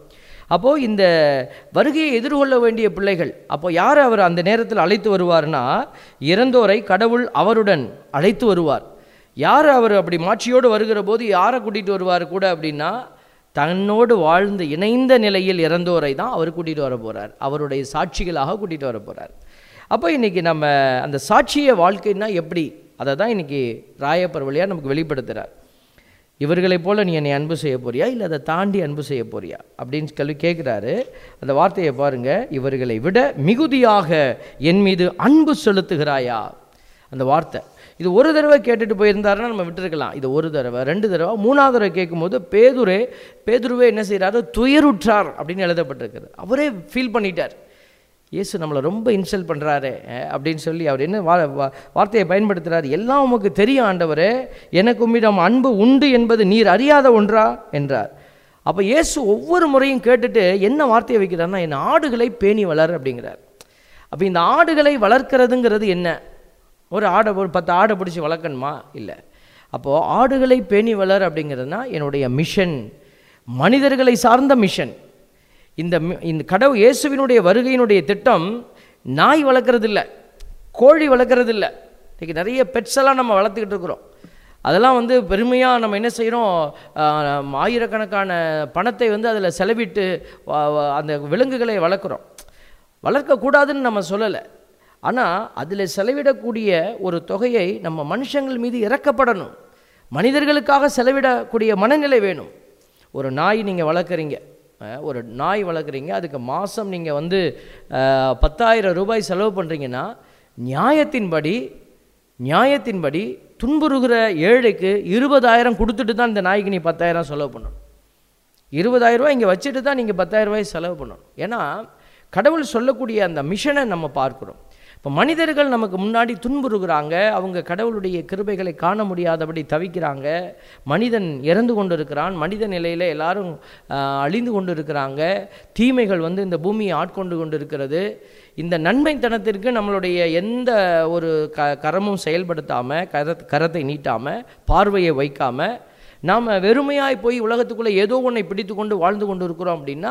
அப்போது இந்த வருகையை எதிர்கொள்ள வேண்டிய பிள்ளைகள், அப்போ யார் அவர் அந்த நேரத்தில் அழைத்து வருவார்னா, இறந்தோரை கடவுள் அவருடன் அழைத்து வருவார். யார் அவர் அப்படி மாட்சியோடு வருகிற போது யாரை கூட்டிகிட்டு வருவார் கூட அப்படின்னா, தன்னோடு வாழ்ந்து இணைந்த நிலையில் இறந்தோரை தான் அவர் கூட்டிகிட்டு வர போகிறார், அவருடைய சாட்சிகளாக கூட்டிகிட்டு வர போகிறார். அப்போ இன்றைக்கி நம்ம அந்த சாட்சிய வாழ்க்கைன்னா எப்படி, அதை தான் இன்றைக்கி ராயப்பர் வழியாக நமக்கு வெளிப்படுத்துகிறார். இவர்களைப் போல் நீ என்னை அன்பு செய்ய போறியா, இல்லை அதை தாண்டி அன்பு செய்ய போறியா அப்படின்னு சொல்லி கேட்குறாரு. அந்த வார்த்தையை பாருங்கள், இவர்களை விட மிகுதியாக என் மீது அன்பு செலுத்துகிறாயா. அந்த வார்த்தை இது ஒரு தடவை கேட்டுட்டு போயிருந்தாருன்னா நம்ம விட்டுருக்கலாம். இது ஒரு தடவை, ரெண்டு தடவை, மூணாவது தடவை கேட்கும்போது பேதுரே பேதுருவே என்ன செய்கிறாரு, துயருற்றார் அப்படின்னு எழுதப்பட்டிருக்குது. அவரே ஃபீல் பண்ணிட்டார், இயேசு நம்மளை ரொம்ப இன்சல்ட் பண்ணுறாரு அப்படின்னு சொல்லி அவர் என்ன வா வார்த்தையை பயன்படுத்துகிறார். எல்லாம் உமக்கு தெரியும் ஆண்டவரே, எனக்கு உம்மிடம் அன்பு உண்டு என்பது நீர் அறியாத ஒன்றா என்றார். அப்போ இயேசு ஒவ்வொரு முறையும் கேட்டுட்டு என்ன வார்த்தையை வைக்கிறார்னா, என் ஆடுகளை பேணி வளர் அப்படிங்கிறார். அப்போ இந்த ஆடுகளை வளர்க்கிறதுங்கிறது என்ன, ஒரு ஆடை ஒரு பத்து ஆடை பிடிச்சி வளர்க்கணுமா, இல்லை. அப்போது ஆடுகளை பேணி வளர் அப்படிங்கிறதுனா என்னுடைய மிஷன், மனிதர்களை சார்ந்த மிஷன். இந்த இந்த கடவுள் இயேசுவினுடைய வருகையினுடைய திட்டம் நாய் வளர்க்குறது இல்லை, கோழி வளர்க்குறது இல்லை. இன்றைக்கி நிறைய பெட்ஸ் எல்லாம் நம்ம வளர்த்துக்கிட்டு இருக்கிறோம். அதெல்லாம் வந்து பெருமையாக நம்ம என்ன செய்கிறோம், ஆயிரக்கணக்கான பணத்தை வந்து அதில் செலவிட்டு அந்த விலங்குகளை வளர்க்குறோம். வளர்க்கக்கூடாதுன்னு நம்ம சொல்லலை, ஆனால் அதில் செலவிடக்கூடிய ஒரு தொகையை நம்ம மனுஷங்கள் மீது இறக்கப்படணும். மனிதர்களுக்காக செலவிடக்கூடிய மனநிலை வேணும். ஒரு நாய் நீங்கள் வளர்க்குறீங்க, ஒரு நாய் வளர்க்குறீங்க, அதுக்கு மாதம் நீங்கள் வந்து பத்தாயிரம் ரூபாய் செலவு பண்ணுறீங்கன்னா, நியாயத்தின்படி நியாயத்தின்படி துன்புறுகிற ஏழைக்கு இருபதாயிரம் கொடுத்துட்டு தான் இந்த நாய்க்கு நீ பத்தாயிரம் செலவு பண்ணணும். இருபதாயிரம் ரூபாய் இங்கே வச்சுட்டு தான் நீங்கள் பத்தாயிரம் ரூபாய் செலவு பண்ணணும். ஏன்னா கடவுள் சொல்லக்கூடிய அந்த மிஷனை நம்ம பார்க்குறோம். இப்போ மனிதர்கள் நமக்கு முன்னாடி துன்புறுகிறாங்க, அவங்க கடவுளுடைய கிருபைகளை காண முடியாதபடி தவிக்கிறாங்க. மனிதன் இறந்து கொண்டு இருக்கிறான், மனித நிலையில் எல்லாரும் அழிந்து கொண்டு இருக்கிறாங்க. தீமைகள் வந்து இந்த பூமியை ஆட்கொண்டு கொண்டு இருக்கிறது. இந்த நன்மைத்தனத்திற்கு நம்மளுடைய எந்த ஒரு க கரமும் செயல்படுத்தாமல், கர கரத்தை நீட்டாமல், பார்வையை வைக்காமல் நாம் வெறுமையாய் போய் உலகத்துக்குள்ளே ஏதோ ஒன்றை பிடித்து கொண்டு வாழ்ந்து கொண்டு இருக்கிறோம். அப்படின்னா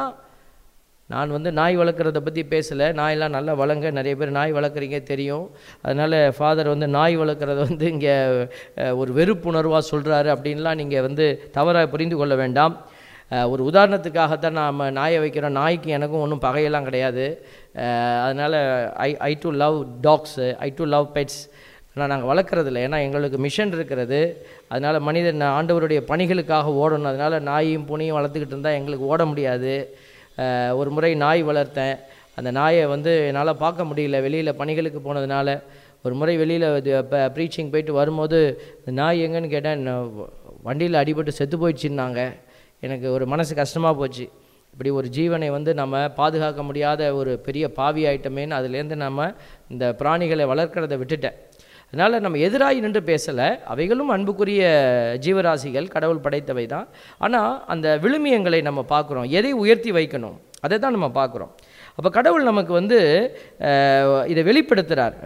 நான் வந்து நாய் வளர்க்குறத பற்றி பேசலை, நாயெல்லாம் நல்லா வளங்க, நிறைய பேர் நாய் வளர்க்குறீங்க தெரியும். அதனால் ஃபாதர் வந்து நாய் வளர்க்குறத வந்து இங்கே ஒரு வெறுப்புணர்வாக சொல்கிறாரு அப்படின்லாம் நீங்கள் வந்து தவறாக புரிந்து கொள்ள வேண்டாம். ஒரு உதாரணத்துக்காகத்தான் நாம் நாயை வைக்கிறோம். நாய்க்கு எனக்கும் ஒன்றும் பகையெல்லாம் கிடையாது. அதனால் I I do love dogs, I do love pets. ஆனால் நாங்கள் வளர்க்குறதில்ல, ஏன்னா எங்களுக்கு மிஷன் இருக்கிறது. அதனால் மனிதன் ஆண்டவருடைய பணிகளுக்காக ஓடணும். அதனால் நாயையும் பூனையும் வளர்த்துக்கிட்டு இருந்தால் எங்களுக்கு ஓட முடியாது. ஒரு முறை நாய் வளர்த்தேன். அந்த நாயை வந்து என்னால் பார்க்க முடியல, வெளியில் பணிகளுக்கு போனதுனால. ஒரு முறை வெளியில் இப்போ ப்ரீச்சிங் போயிட்டு வரும்போது நாய் எங்கன்னு கேட்டேன், வண்டியில் அடிபட்டு செத்து போயிடுச்சுன்னாங்க. எனக்கு ஒரு மனசு கஷ்டமாக போச்சு. இப்படி ஒரு ஜீவனை வந்து நம்ம பாதுகாக்க முடியாத ஒரு பெரிய பாவி ஆயிட்டமேன்னு அதுலேருந்து நம்ம இந்த பிராணிகளை வளர்க்குறதை விட்டுட்டேன். அதனால் நம்ம எதிராகி நின்று பேசலை, அவைகளும் அன்புக்குரிய ஜீவராசிகள், கடவுள் படைத்தவை தான். ஆனால் அந்த விழுமியங்களை நம்ம பார்க்குறோம், எதை உயர்த்தி வைக்கணும் அதை தான் நம்ம பார்க்குறோம். அப்போ கடவுள் நமக்கு வந்து இதை வெளிப்படுத்துகிறார்.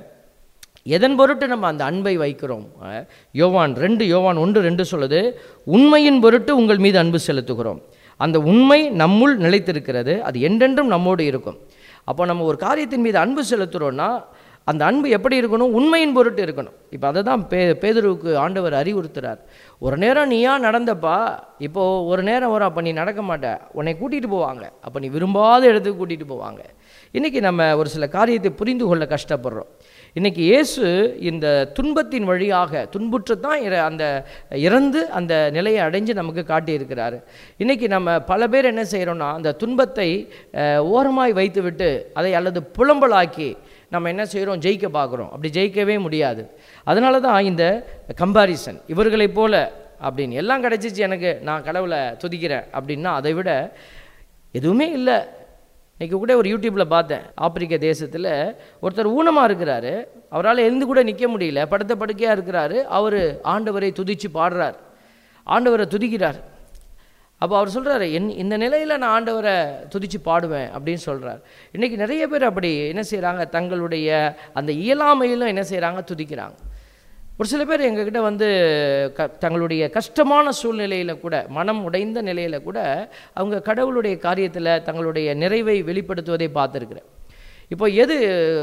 எதன் பொருட்டு நம்ம அந்த அன்பை வைக்கிறோம். யோவான் ரெண்டு யோவான் ஒன்று ரெண்டு சொல்லுது, உண்மையின் பொருட்டு உங்கள் மீது அன்பு செலுத்துகிறோம். அந்த உண்மை நம்முள் நிலைத்திருக்கிறது, அது என்றென்றும் நம்மோடு இருக்கும். அப்போ நம்ம ஒரு காரியத்தின் மீது அன்பு செலுத்துகிறோன்னா அந்த அன்பு எப்படி இருக்கணும், உண்மையின் பொருட்டு இருக்கணும். இப்போ அதை தான் பே பேதுருவுக்கு ஆண்டவர் அறிவுறுத்துறார். ஒரு நேரம் நீயா நடந்தப்பா, இப்போது ஒரு நேரம் வரும், அப்போ நீ நடக்க மாட்ட, உன்னை கூட்டிகிட்டு போவாங்க, அப்போ நீ விரும்பாத இடத்துக்கு கூட்டிகிட்டு போவாங்க. இன்றைக்கி நம்ம ஒரு சில காரியத்தை புரிந்து கொள்ள கஷ்டப்படுறோம். இன்றைக்கி இயேசு இந்த துன்பத்தின் வழியாக துன்புற்று தான் அந்த இறந்து அந்த நிலையை அடைஞ்சு நமக்கு காட்டியிருக்கிறாரு. இன்றைக்கி நம்ம பல பேர் என்ன செய்கிறோன்னா, அந்த துன்பத்தை ஓரமாய் வைத்து விட்டு அதை அல்லது புலம்பலாக்கி நம்ம என்ன செய்கிறோம், ஜெயிக்க பார்க்குறோம். அப்படி ஜெயிக்கவே முடியாது. அதனால தான் இந்த கம்பாரிசன், இவர்களைப் போல அப்படின்னு எல்லாம் கிடச்சிச்சு எனக்கு, நான் கடவுளை துதிக்கிறேன் அப்படின்னா அதை விட எதுவுமே இல்லை. இன்றைக்கி கூட ஒரு யூடியூப்பில் பார்த்தேன், ஆப்பிரிக்க தேசத்தில் ஒருத்தர் ஊனமாக இருக்கிறாரு, அவரால் எழுந்து கூட நிற்க முடியல, படுத்த படுக்கையாக இருக்கிறாரு. அவர் ஆண்டவரை துதித்து பாடுறார், ஆண்டவரை துதிக்கிறார். அப்போ அவர் சொல்கிறாரு, என் இந்த நிலையில் நான் ஆண்டவரை துதித்து பாடுவேன் அப்படின்னு சொல்கிறார். இன்றைக்கி நிறைய பேர் அப்படி என்ன செய்கிறாங்க, தங்களுடைய அந்த இயலாமையிலும் என்ன செய்கிறாங்க, துதிக்கிறாங்க. ஒரு சில பேர் எங்ககிட்ட வந்து க தங்களுடைய கஷ்டமான சூழ்நிலையில் கூட, மனம் உடைந்த நிலையில் கூட அவங்க கடவுளுடைய காரியத்தில் தங்களுடைய நிறைவை வெளிப்படுத்துவதை பார்த்துருக்குறேன். இப்போ எது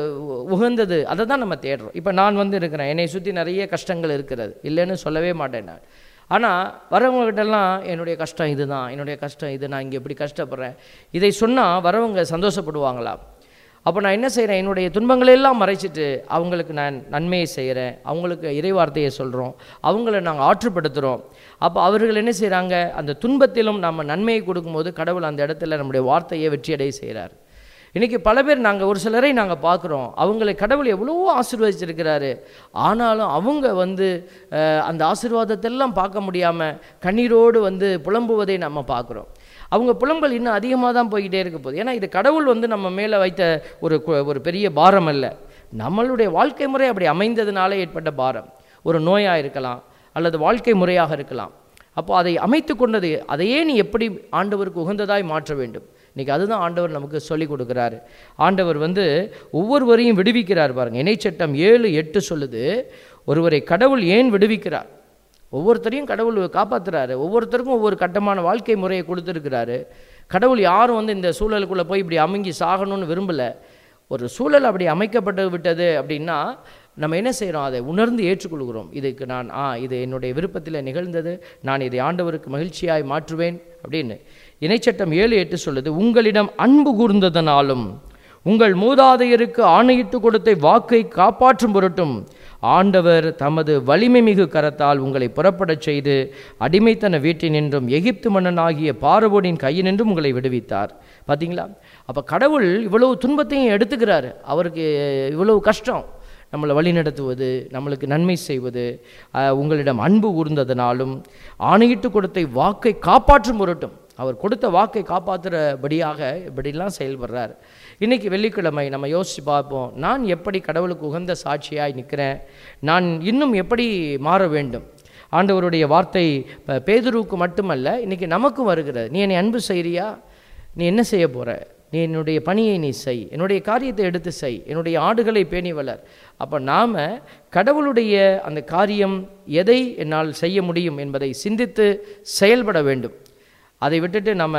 உகந்தது அதை தான் நம்ம தேடுறோம். இப்போ நான் வந்து இருக்கிறேன், என்னை சுற்றி நிறைய கஷ்டங்கள் இருக்கிறது, இல்லைன்னு சொல்லவே மாட்டேன் நான். ஆனால் வரவங்ககிட்டலாம் என்னுடைய கஷ்டம் இது தான், என்னுடைய கஷ்டம் இது, நான் இங்கே எப்படி கஷ்டப்படுறேன், இதை சொன்னால் வரவங்க சந்தோஷப்படுவாங்களா? அப்போ நான் என்ன செய்கிறேன், என்னுடைய துன்பங்களெல்லாம் மறைச்சிட்டு அவங்களுக்கு நான் நன்மையை செய்கிறேன், அவங்களுக்கு இறைவார்த்தையை சொல்கிறோம், அவங்கள நாங்கள் ஆற்றுப்படுத்துகிறோம். அப்போ அவர்கள் என்ன செய்கிறாங்க, அந்த துன்பத்திலும் நம்ம நன்மையை கொடுக்கும்போது கடவுள் அந்த இடத்துல நம்முடைய வார்த்தையை வெற்றியடைய செய்கிறார். இன்றைக்கி பல பேர் நாங்கள் ஒரு சிலரை நாங்கள் பார்க்குறோம், அவங்களை கடவுள் எவ்வளவோ ஆசீர்வதிச்சிருக்கிறாரு, ஆனாலும் அவங்க வந்து அந்த ஆசீர்வாதத்தெல்லாம் பார்க்க முடியாமல் கண்ணீரோடு வந்து புலம்புவதை நம்ம பார்க்குறோம். அவங்க புலம்பல் இன்னும் அதிகமாக தான் போய்கிட்டே இருக்க போகுது. ஏன்னா இது கடவுள் வந்து நம்ம மேலே வைத்த ஒரு ஒரு பெரிய பாரம் அல்ல, நம்மளுடைய வாழ்க்கை முறை அப்படி அமைந்ததுனால ஏற்பட்ட பாரம். ஒரு நோயாக இருக்கலாம், அல்லது வாழ்க்கை முறையாக இருக்கலாம். அப்போ அதை அமைத்து கொண்டது, அதையே நீ எப்படி ஆண்டவருக்கு உகந்ததாய் மாற்ற வேண்டும். இன்றைக்கி அதுதான் ஆண்டவர் நமக்கு சொல்லிக் கொடுக்குறாரு. ஆண்டவர் வந்து ஒவ்வொருவரையும் விடுவிக்கிறார். பாருங்கள், இணைச்சட்டம் ஏழு எட்டு சொல்லுது, ஒருவரை கடவுள் ஏன் விடுவிக்கிறார்? ஒவ்வொருத்தரையும் கடவுள் காப்பாற்றுறாரு. ஒவ்வொருத்தருக்கும் ஒவ்வொரு கட்டமான வாழ்க்கை முறையை கொடுத்துருக்கிறாரு. கடவுள் யாரும் வந்து இந்த சூழலுக்குள்ளே போய் இப்படி அமுங்கி சாகணும்னு விரும்பலை. ஒரு சூழல் அப்படி அமைக்கப்பட்டு விட்டது அப்படின்னா நம்ம என்ன செய்கிறோம், அதை உணர்ந்து ஏற்றுக்கொள்கிறோம். இதுக்கு நான் ஆ இது என்னுடைய விருப்பத்தில் நிகழ்ந்தது, நான் இதை ஆண்டவருக்கு மகிழ்ச்சியாய் மாற்றுவேன் அப்படின்னு. இணைச்சட்டம் ஏழு எட்டு சொல்லுது, உங்களிடம் அன்பு கூர்ந்ததனாலும் உங்கள் மூதாதையருக்கு ஆணையிட்டு கொடுத்த வாக்கை காப்பாற்றும் பொருட்டும் ஆண்டவர் தமது வலிமை மிகு கரத்தால் உங்களை புறப்படச் செய்து அடிமைத்தன வீட்டினின்றும் எகிப்து மன்னனாகிய பார்வோனின் கையினின்றும் உங்களை விடுவித்தார். பார்த்தீங்களா? அப்போ கடவுள் இவ்வளவு துன்பத்தையும் எடுத்துக்கிறாரு. அவருக்கு இவ்வளவு கஷ்டம் நம்மளை வழிநடத்துவது, நம்மளுக்கு நன்மை செய்வது. உங்களிடம் அன்பு கூர்ந்ததனாலும் ஆணையிட்டு கொடுத்த வாக்கை காப்பாற்றும் பொருட்டும், அவர் கொடுத்த வாக்கை காப்பாற்றுறபடியாக இப்படிலாம் செயல்படுறார். இன்றைக்கி வெள்ளிக்கிழமை நம்ம யோசித்து பார்ப்போம், நான் எப்படி கடவுளுக்கு உகந்த சாட்சியாய் நிற்கிறேன், நான் இன்னும் எப்படி மாற வேண்டும். ஆண்டவருடைய வார்த்தை பேதுருவுக்கு மட்டுமல்ல, இன்றைக்கி நமக்கும் வருகிறது. நீ என்னை அன்பு செய்கிறியா? நீ என்ன செய்ய போகிற? நீ என்னுடைய பணியை நீ செய், என்னுடைய காரியத்தை எடுத்து செய், என்னுடைய ஆடுகளை பேணி வளர். அப்போ நாம் கடவுளுடைய அந்த காரியம் எதை என்னால் செய்ய முடியும் என்பதை சிந்தித்து செயல்பட வேண்டும். அதை விட்டுட்டு நம்ம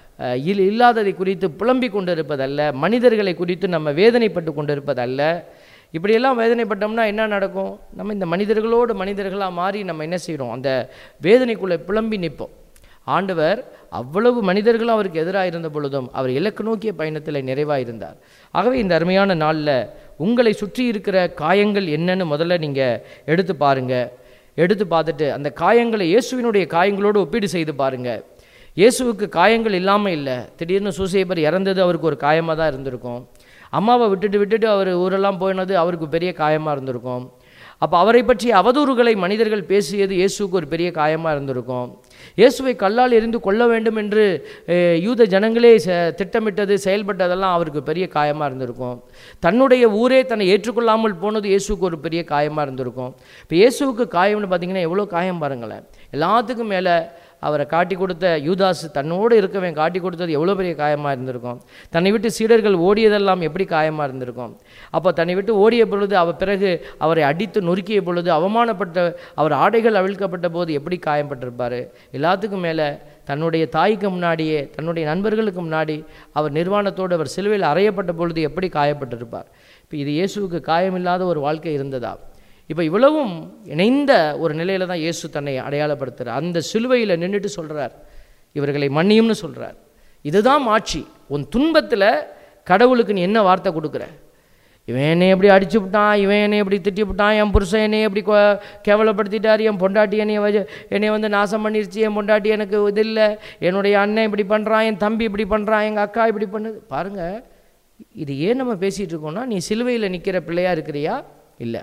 இல் இல்லாததை குறித்து புலம்பிக் கொண்டிருப்பதல்ல, மனிதர்களை குறித்து நம்ம வேதனைப்பட்டு கொண்டிருப்பதல்ல. இப்படியெல்லாம் வேதனைப்பட்டோம்னா என்ன நடக்கும்? நம்ம இந்த மனிதர்களோடு மனிதர்களாக மாறி நம்ம என்ன செய்கிறோம், அந்த வேதனைக்குள்ளே புலம்பி நிற்போம். ஆண்டவர் அவ்வளவு மனிதர்களும் அவருக்கு எதிராக இருந்த பொழுதும் அவர் இலக்கு நோக்கிய பயணத்தில் நிறைவாக இருந்தார். ஆகவே இந்த அருமையான நாளில் உங்களை சுற்றி இருக்கிற காயங்கள் என்னன்னு முதல்ல நீங்கள் எடுத்து பாருங்கள். எடுத்து பார்த்துட்டு அந்த காயங்களை இயேசுவினுடைய காயங்களோடு ஒப்பீடு செய்து பாருங்கள். இயேசுவுக்கு காயங்கள் இல்லாமல் இல்லை. திடீர்னு சூசையப்பர் இறந்தது அவருக்கு ஒரு காயமாக தான் இருந்திருக்கும். அம்மாவை விட்டுட்டு விட்டுட்டு அவர் ஊரெல்லாம் போயினது அவருக்கு பெரிய காயமாக இருந்திருக்கும். அப்போ அவரை பற்றி அவதூறுகளை மனிதர்கள் பேசியது இயேசுவுக்கு ஒரு பெரிய காயமாக இருந்திருக்கும். இயேசுவை கல்லால் எறிந்து கொள்ள வேண்டும் என்று யூத ஜனங்களே திட்டமிட்டது, செயல்பட்டதெல்லாம் அவருக்கு பெரிய காயமாக இருந்திருக்கும். தன்னுடைய ஊரே தன்னை ஏற்றுக்கொள்ளாமல் போனது இயேசுவுக்கு ஒரு பெரிய காயமாக இருந்திருக்கும். இப்போ இயேசுவுக்கு காயம்னு பார்த்தீங்கன்னா எவ்வளோ காயம் பாருங்களேன். எல்லாத்துக்கும் மேலே அவரை காட்டி கொடுத்த யூதாஸ், தன்னோடு இருக்கவன் காட்டி கொடுத்தது எவ்வளோ பெரிய காயமாக இருந்திருக்கும். தன்னை விட்டு சீடர்கள் ஓடியதெல்லாம் எப்படி காயமாக இருந்திருக்கும். அப்போ தன்னை விட்டு ஓடிய பொழுது அவர் பிறகு அவரை அடித்து நொறுக்கிய பொழுது அவமானப்பட்ட அவர் ஆடைகள் அவிழ்க்கப்பட்ட போது எப்படி காயப்பட்டிருப்பார். எல்லாத்துக்கும் மேலே தன்னுடைய தாய்க்கு முன்னாடியே, தன்னுடைய நண்பர்களுக்கு முன்னாடி அவர் நிர்வாணத்தோடு அவர் சிலுவையில் அறையப்பட்ட பொழுது எப்படி காயப்பட்டிருப்பார். இப்போ இது இயேசுவுக்கு காயமில்லாத ஒரு வாழ்க்கை இருந்ததா? இப்போ இவ்வளவும் இணைந்த ஒரு நிலையில் தான் இயேசு தன்னை அடையாளப்படுத்துகிறார். அந்த சிலுவையில் நின்றுட்டு சொல்கிறார், இவர்களை மன்னியும்னு சொல்கிறார். இதுதான் மாட்சி. உன் துன்பத்தில் கடவுளுக்கு நீ என்ன வார்த்தை கொடுக்குற? இவன் என்னை எப்படி அடிச்சு விட்டான், இவன் என்னை எப்படி திட்டி விட்டான், என் புருஷன் என்னை எப்படி கேவலப்படுத்திட்டார், என் பொண்டாட்டி என்னை வ என்னை வந்து நாசம் பண்ணிருச்சு, என் பொண்டாட்டி எனக்கு இது இல்லை, என்னுடைய அண்ணன் இப்படி பண்ணுறான், என் தம்பி இப்படி பண்ணுறான், எங்கள் அக்கா இப்படி பண்ணுது. பாருங்கள், இது ஏன் நம்ம பேசிகிட்டு இருக்கோம்னா, நீ சிலுவையில் நிற்கிற பிள்ளையாக இருக்கிறியா? இல்லை,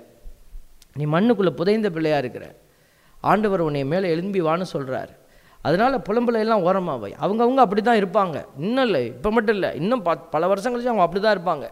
நீ மண்ணுக்குள்ளே புதைந்த பிள்ளையாக இருக்கிற. ஆண்டவர் உன்னை மேலே எழும்பி வான்னு சொல்கிறார். அதனால் புலம்புல எல்லாம் ஓரமாவை. அவங்கவுங்க அப்படி தான் இருப்பாங்க. இன்னும் இல்லை, இப்போ மட்டும் இல்லை, இன்னும் ப பல வருஷம் கழிச்சு அவங்க அப்படி தான் இருப்பாங்க.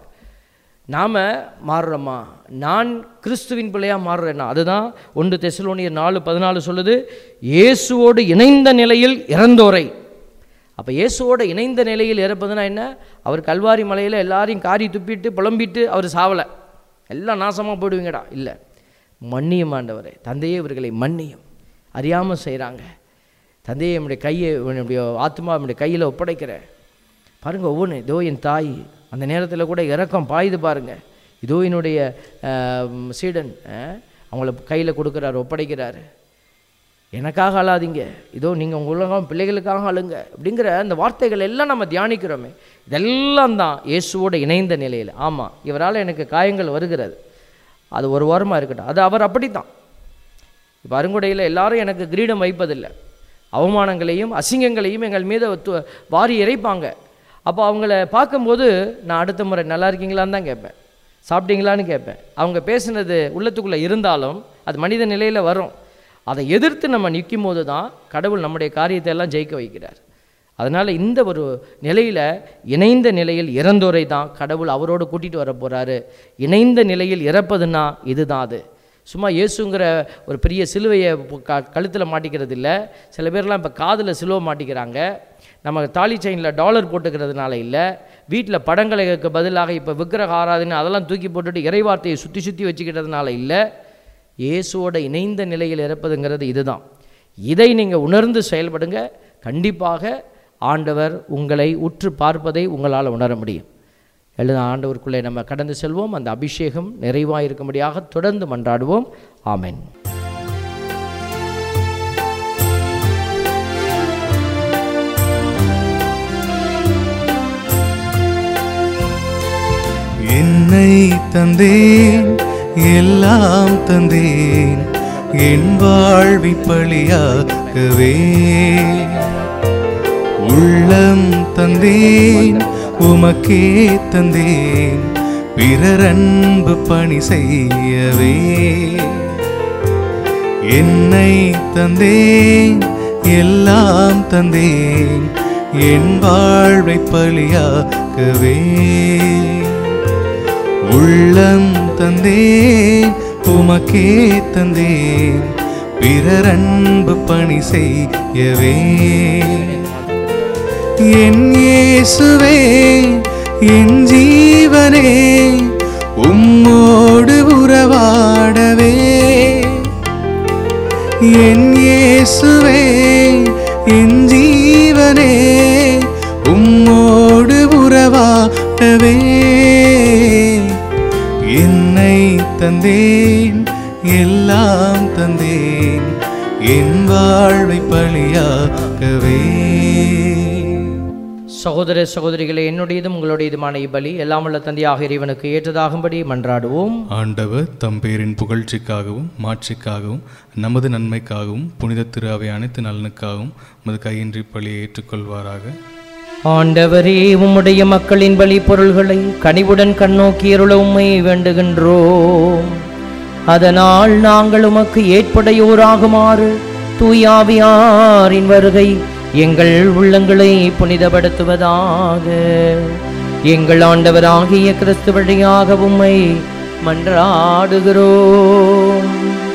நாம் மாறுறோமா? நான் கிறிஸ்துவின் பிள்ளையாக மாறுறேன்னா அதுதான் ஒன்று தெசலோனியர் நாலு பதினாலு சொல்லுது, இயேசுவோடு இணைந்த நிலையில் இறந்தோரை. அப்போ இயேசுவோடு இணைந்த நிலையில் இறப்பதுன்னா என்ன? அவர் கல்வாரி மலையில் எல்லாரையும் காரி துப்பிட்டு புலம்பிட்டு அவர் சாவலை, எல்லாம் நாசமாக போயிடுவீங்கடா. இல்லை, மன்னியும் ஆண்டவரே, தந்தையே இவர்களை மன்னியும், அறியாமல் செய்கிறாங்க. தந்தையை என்னுடைய கையை என்னுடைய ஆத்மா என்னுடைய கையில் ஒப்படைக்கிறேன். பாருங்கள், ஒவ்வொன்று இதோ என் தாய் அந்த நேரத்தில் கூட இறக்கம் பாயுது பாருங்கள். இதோ என்னுடைய சீடன் அவங்கள கையில் கொடுக்குறாரு, ஒப்படைக்கிறாரு. எனக்காக அழாதீங்க, இதோ நீங்கள் உங்கள் உலகம் பிள்ளைகளுக்காக அழுங்க அப்படிங்கிற அந்த வார்த்தைகள் எல்லாம் நம்ம தியானிக்கிறோமே, இதெல்லாம் தான் இயேசுவோடு இணைந்த நிலையில். ஆமாம், இவரால் எனக்கு காயங்கள் வருகிறது, அது ஒரு வாரமாக இருக்கட்டும், அது அவர் அப்படி தான். இப்போ அருங்குடையில் எல்லாரும் எனக்கு கிரீடம் வைப்பதில்லை, அவமானங்களையும் அசிங்கங்களையும் எங்கள் மீது வாரி இறைப்பாங்க. அப்போ அவங்கள பார்க்கும்போது நான் அடுத்த முறை நல்லா இருக்கீங்களான்னு தான் கேட்பேன், சாப்பிட்டீங்களான்னு கேட்பேன். அவங்க பேசுனது உள்ளத்துக்குள்ளே இருந்தாலும் அது மனித நிலையில் வரும். அதை எதிர்த்து நம்ம நிற்கும் போது தான் கடவுள் நம்முடைய காரியத்தை எல்லாம் ஜெயிக்க வைக்கிறார். அதனால் இந்த ஒரு நிலையில், இணைந்த நிலையில் இறந்தோரை தான் கடவுள் அவரோடு கூட்டிகிட்டு வர போகிறாரு. இணைந்த நிலையில் இறப்பதுன்னா இதுதான். அது சும்மா இயேசுங்கிற ஒரு பெரிய சிலுவையை க கழுத்தில் மாட்டிக்கிறது இல்லை. சில பேர்லாம் இப்போ காதில் சிலுவை மாட்டிக்கிறாங்க. நம்ம தாலி செயினில் டாலர் போட்டுக்கிறதுனால இல்லை, வீட்டில் படங்களுக்கு பதிலாக இப்போ விக்கிரக ஆராதனை அதெல்லாம் தூக்கி போட்டுட்டு இறைவார்த்தையை சுற்றி சுற்றி வச்சுக்கிட்டதுனால இல்லை. இயேசுவோட இணைந்த நிலையில் இறப்பதுங்கிறது இதுதான். இதை நீங்கள் உணர்ந்து செயல்படுங்க. கண்டிப்பாக ஆண்டவர் உங்களை உற்று பார்ப்பதை உங்களால் உணர முடியும். எழுத ஆண்டவருக்குள்ளே நம்ம கடந்து செல்வோம். அந்த அபிஷேகம் நிறைவாக இருக்கும்படியாக தொடர்ந்து மன்றாடுவோம். ஆமென். என்னை தந்தேன், எல்லாம் தந்தேன், என் வாழ்வி பலியாகவே. உள்ளம் தந்தேன், உமக்கே தந்தேன், பிறர் அன்பு பணி செய்யவே. என்னை தந்தேன், எல்லாம் தந்தேன், என் வாழ்வை பலியாகவே. உள்ளம் தந்தேன், உமக்கே தந்தேன், பிறர் அன்பு பணி செய்யவே. என் இயேசுவே, என் ஜீவனே, உம்மோடு உறவாடவே. என் இயேசுவே, என் ஜீவனே, உம்மோடு உறவாடவே. என்னை தந்தேன், எல்லாம் தந்தேன், என் வாழ்வை பலியாகவே. சகோதர சகோதரிகளே, என்னுடையதும் உங்களுடையதுமான இப்பலி எல்லாம் உள்ள தந்தையாக இறைவனுக்கு ஏற்றதாகும்படி மன்றாடுவோம். ஆண்டவர் தம் பேரின் புகழ்ச்சிக்காகவும் மாட்சிக்காகவும் நமது நன்மைக்காகவும் புனித திரு அவை அனைத்து நலனுக்காகவும் உமது கையின்றி பலியை ஏற்றுக்கொள்வாராக. ஆண்டவரே, உம்முடைய மக்களின் பலி பொருள்களை கனிவுடன் கண்ணோக்கி அருள உம்மை வேண்டுகின்றோம். அதனால் நாங்கள் உமக்கு ஏற்புடையோராகுமாறு தூயாவியாரின் வருகை எங்கள் உள்ளங்களை புனிதப்படுத்துவதாக. எங்கள் ஆண்டவராகிய கிறிஸ்து வழியாக உம்மை மன்றாடுகிறோம்.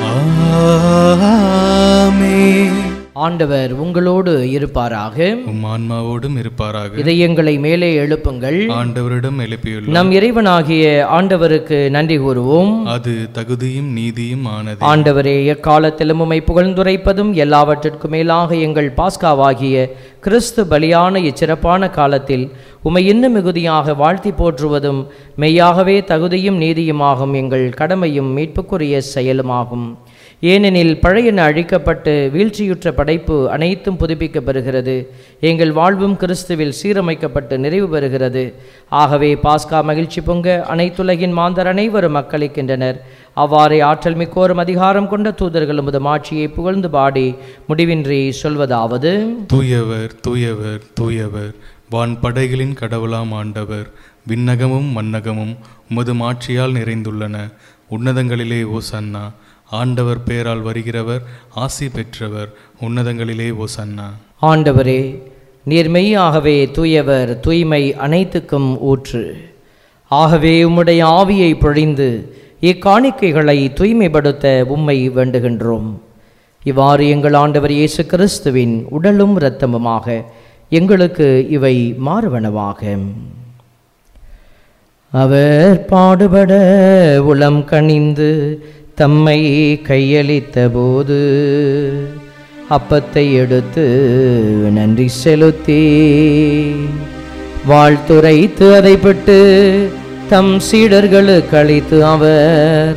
ஆமென். ஆண்டவர் உங்களோடு இருப்பாராக, உம் ஆன்மாவோடும் இருப்பாராக. இதயங்களை மேலே எழுப்புங்கள். ஆண்டவரிடம் எழுப்பியுள்ளோம். நம் இறைவனாகிய ஆண்டவருக்கு நன்றி கூறுவோம். அது தகுதியும் நீதியும் ஆனது. ஆண்டவரே, எக்காலத்திலும் உம்மை புகழ்ந்துரைப்பதும் எல்லாவற்றிற்கும் மேலாக எங்கள் பாஸ்காவாகிய கிறிஸ்து பலியான இச்சிறப்பான காலத்தில் உம்மை இன்னும் மிகுதியாக வாழ்த்தி போற்றுவதும் மெய்யாகவே தகுதியும் நீதியுமாகும் எங்கள் கடமையும் மீட்புக்குரிய செயலுமாகும். ஏனெனில் பழையன அழிக்கப்பட்டு வீழ்ச்சியுற்ற படைப்பு அனைத்தும் புதுப்பிக்கப்படுகிறது. எங்கள் வாழ்வும் கிறிஸ்துவில் சீரமைக்கப்பட்டு நிறைவு பெறுகிறது. ஆகவே பாஸ்கா மகிழ்ச்சி பொங்க அனைத்துலகின் மாந்தர் அனைவரும் மக்களிக்கின்றனர். அவ்வாறே ஆற்றல் மிக்கோரும் அதிகாரம் கொண்ட தூதர்களும் உமது மாட்சியை புகழ்ந்து பாடி முடிவின்றி சொல்வதாவது: தூயவர் தூயவர் தூயவர், வான் படைகளின் கடவுளாம் ஆண்டவர். விண்ணகமும் மன்னகமும் உமது மாட்சியால் நிறைந்துள்ளன. உன்னதங்களிலே ஓசன்னா. ஆண்டவர் பேரால் வருகிறவர் ஆசி பெற்றவர். உன்னதங்களிலே ஓசன்னா. ஆண்டவரே, நீர் மெய்யாகவே தூயவர், தூய்மை அனைத்துக்கும் ஊற்று. ஆகவே உம்முடைய ஆவியை பொழிந்து இக்காணிக்கைகளை தூய்மைப்படுத்த உம்மை வேண்டுகின்றோம். இவ்வாறு எங்கள் ஆண்டவர் இயேசு கிறிஸ்துவின் உடலும் இரத்தமுமாக எங்களுக்கு இவை மாறுவனவாக. அவர் பாடுபட உளம் கனிந்து தம்மை கையளித்த போது அப்பத்தை எடுத்து நன்றி செலுத்தி வாழ்த்துரைத்து அதை பட்டு தம் சீடர்களுக்கு அளித்து அவர்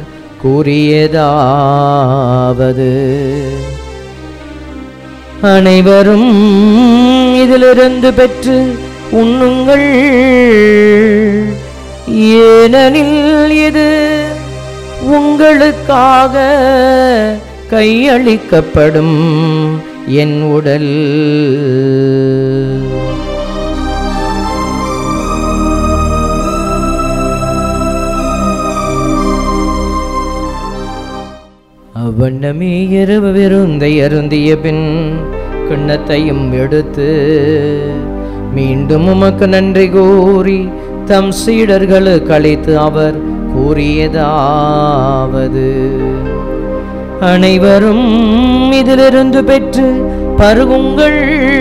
கூறியதாவது: அனைவரும் இதிலிருந்து பெற்று உண்ணுங்கள், ஏனெனில் இது உங்களுக்காக கையளிக்கப்படும் என் உடல். அவ்வண்ணமே இரவு விருந்தை அருந்திய பின் கிண்ணத்தையும் எடுத்து மீண்டும் உமக்கு நன்றி கூறி தம் சீடர்களுக்கு அளித்து அவர் கூறியதாவது: அனைவரும் இதிலிருந்து பெற்று பருகுங்கள்,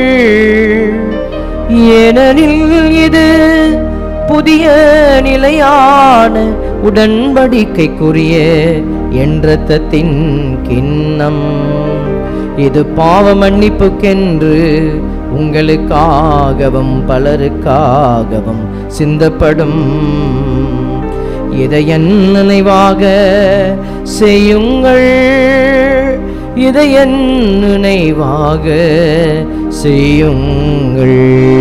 ஏனெனில் இது புதிய நிலையான உடன்படிக்கைக்குரிய என் இரத்தத்தின் கிண்ணம். இது பாவ மன்னிப்புக்கென்று உங்களுக்காகவும் பலருக்காகவும் சிந்தப்படும். இதை என் நினைவாக செய்யுங்கள், இதை என் நினைவாக செய்யுங்கள்.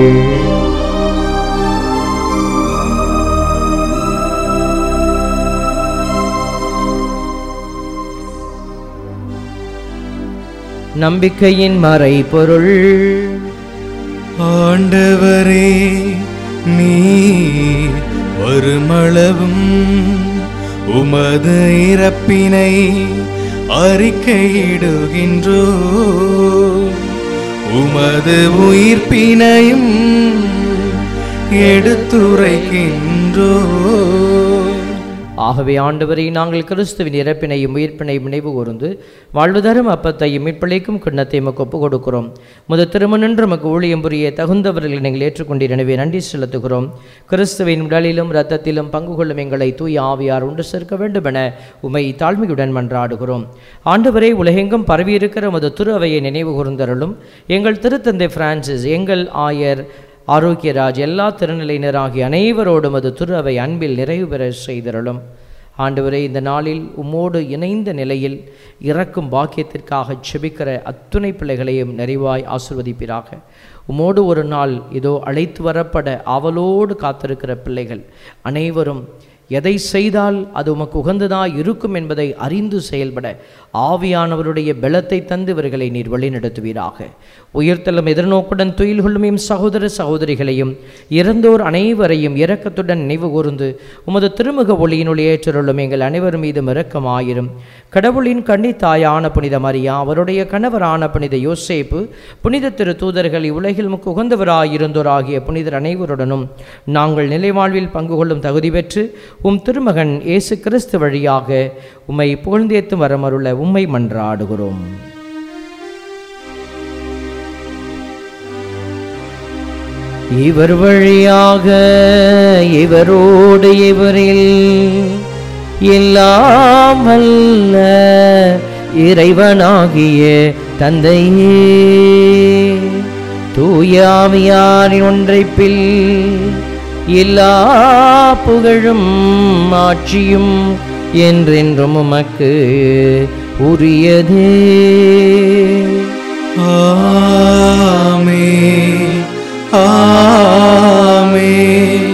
நம்பிக்கையின் மறைபொருள். ஆண்டவரே, நீ வருமளவும் உமது இறப்பினை அறிக்கையிடுகின்றோ, உமது உயிர்ப்பினையும் எடுத்துரைக்கின்றோ. ஆகவே ஆண்டவரை, நாங்கள் கிறிஸ்துவின் இறப்பினையும் உயிர்ப்பினையும் நினைவு கூர்ந்து வாழ்வுதரும் அப்பத்தையும் மீட்பிழைக்கும் கிண்ணத்தையும் நமக்கு ஒப்புக் கொடுக்கிறோம். முத திருமணன்று நமக்கு ஊழியம் புரிய தகுந்தவர்களை நீங்கள் ஏற்றுக்கொண்டீர். எனவே நன்றி செலுத்துகிறோம். கிறிஸ்துவின் உடலிலும் இரத்தத்திலும் பங்கு கொள்ளும் எங்களை தூய ஆவியார் ஒன்று சேர்க்க வேண்டும் என உமை தாழ்மையுடன் மன்றாடுகிறோம். ஆண்டவரை, உலகெங்கும் பரவியிருக்கிற முத திரு அவையை நினைவு கூர்ந்தருளும். எங்கள் திருத்தந்தை பிரான்சிஸ், எங்கள் ஆயர் ஆரோக்கியராஜ், எல்லா திருநிலையினராகிய அனைவரோடும் அது திரு அவை அன்பில் நிறைவு பெற செய்தருளும். ஆண்டவரே, இந்த நாளில் உம்மோடு இணைந்த நிலையில் இறக்கும் பாக்கியத்திற்காக செபிக்கிற அத்துணை பிள்ளைகளையும் நிறைவாய் ஆசிர்வதிப்பீராக. உம்மோடு ஒரு நாள் இதோ அழைத்து வரப்பட ஆவலோடு காத்திருக்கிற பிள்ளைகள் அனைவரும் எதை செய்தால் அது உமக்கு உகந்ததாய் இருக்கும் என்பதை அறிந்து செயல்பட ஆவியானவருடைய பலத்தை தந்து இவர்களை நீர் வழிநடத்துவீராக. உயிர்த்தலும் எதிர்நோக்குடன் துயில் கொள்ளும் எம் சகோதர சகோதரிகளையும் இறந்தோர் அனைவரையும் இரக்கத்துடன் நினைவு கூர்ந்து உமது திருமுக ஒளியினுள் ஏற்றருளும். எங்கள் அனைவரும் மீதும் இரக்கமாயிரும். கடவுளின் கன்னித்தாயான புனித மரியா, அவருடைய கணவரான புனித யோசேப்பு, புனித திரு தூதர்கள், இவ்வுலகில் முக்கு உகந்தவராயிருந்தோராகிய புனிதர் அனைவருடனும் நாங்கள் நிலைவாழ்வில் பங்கு கொள்ளும் தகுதி பெற்று உம் திருமகன் இயேசு கிறிஸ்து வழியாக உம்மை புகழ்ந்தேத்து வரமருள உம்மை மன்றாடுகிறோம். இவர் வழியாக இவரோடு இவரில் எல்லாம் வல்ல இறைவனாகிய தந்தையே, தூய ஆவியாரின் ஒன்றைப்பில் எல்லா புகழும் ஆட்சியும் என்றென்றும் உமக்கு உரியதே. ஆமென், ஆமென்,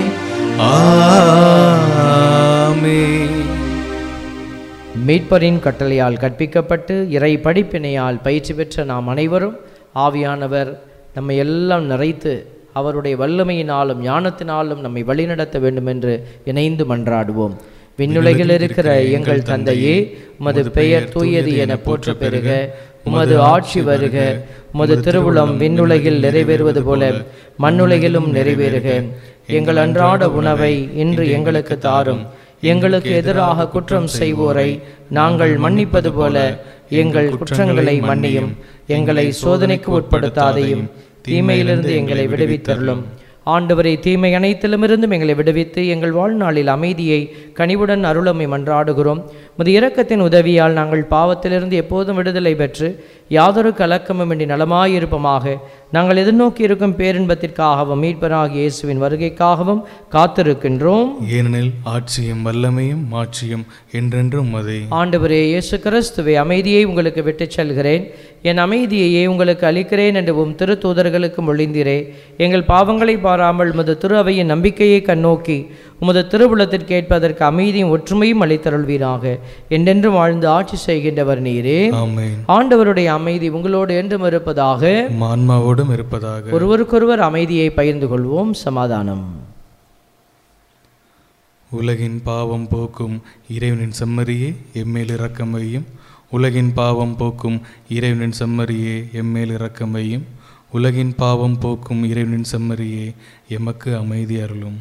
ஆமென். மீட்பரின் கட்டளையால் கற்பிக்கப்பட்டு இறை படிப்பினையால் பயிற்சி பெற்ற நாம் அனைவரும் ஆவியானவர் நம்மை எல்லாம் நிறைத்து அவருடைய வல்லமையினாலும் ஞானத்தினாலும் நம்மை வழிநடத்த வேண்டும் என்று இணைந்து மன்றாடுவோம். விண்ணுலகில் இருக்கிற எங்கள் தந்தையே, உமது பெயர் தூயது என போற்ற பெறுக. உமது ஆட்சி வருக. உமது திருவுளம் விண்ணுலகில் நிறைவேறுவது போல மண்ணுலகிலும் நிறைவேறுக. எங்கள் அன்றாட உணவை இன்று எங்களுக்கு தாரும். எங்களுக்கு எதிராக குற்றம் செய்வோரை நாங்கள் மன்னிப்பது போல எங்கள் குற்றங்களை மன்னியும். எங்களை சோதனைக்கு உட்படுத்தாதையும் தீமையிலிருந்து எங்களை விடுவித்தருளும். ஆண்டவரை தீமை அனைத்திலுமிருந்தும் எங்களை விடுவித்து எங்கள் வாழ்நாளில் அமைதியை கனிவுடன் அருளமை மன்றாடுகிறோம். முது இரக்கத்தின் உதவியால் நாங்கள் பாவத்திலிருந்து எப்போதும் விடுதலை பெற்று யாதொரு கலக்கமுமின்றி நலமாயிருப்போமாக. நாங்கள் எதிர்நோக்கி இருக்கும் பேரின்பத்திற்காகவும் மீட்பராகிய இயேசுவின் வருகைக்காகவும் காத்திருக்கின்றோம். ஏனெனில் ஆட்சியும் வல்லமையும் மாட்சியும் என்றென்றும் உமதே. ஆண்டவரே இயேசு கிறிஸ்துவே, அமைதியை உங்களுக்கு விட்டுச் செல்கிறேன், என் அமைதியையே உங்களுக்கு அளிக்கிறேன் என்று உம் திருத்தூதர்களுக்கு மொழிந்தீரே. எங்கள் பாவங்களை பாராமல் உமது திரு அவையின் நம்பிக்கையை கண்ணோக்கி உமது திருவுளத்திற்கு ஏற்பதற்கு அமைதியும் ஒற்றுமையும் அளித்தருள்வீராக. என்றென்றும் வாழ்ந்து ஆட்சி செய்கின்றவர் நீரே. ஆமென். ஆண்டவருடைய அமைதி உங்களோடு என்றும் இருப்பதாக, ஆன்மாவோடும் இருப்பதாக. ஒருவருக்கொருவர் அமைதியை பகிர்ந்து கொள்வோம். சமாதானம். உலகின் பாவம் போக்கும் இறைவனின் செம்மறியே எம்மேல் இரக்கம் வையும். உலகின் பாவம் போக்கும் இறைவனின் செம்மறியே எம்மேல் இரக்கம் வையும். உலகின் பாவம் போக்கும் இறைவனின் செம்மறியே எமக்கு அமைதி அருளும்.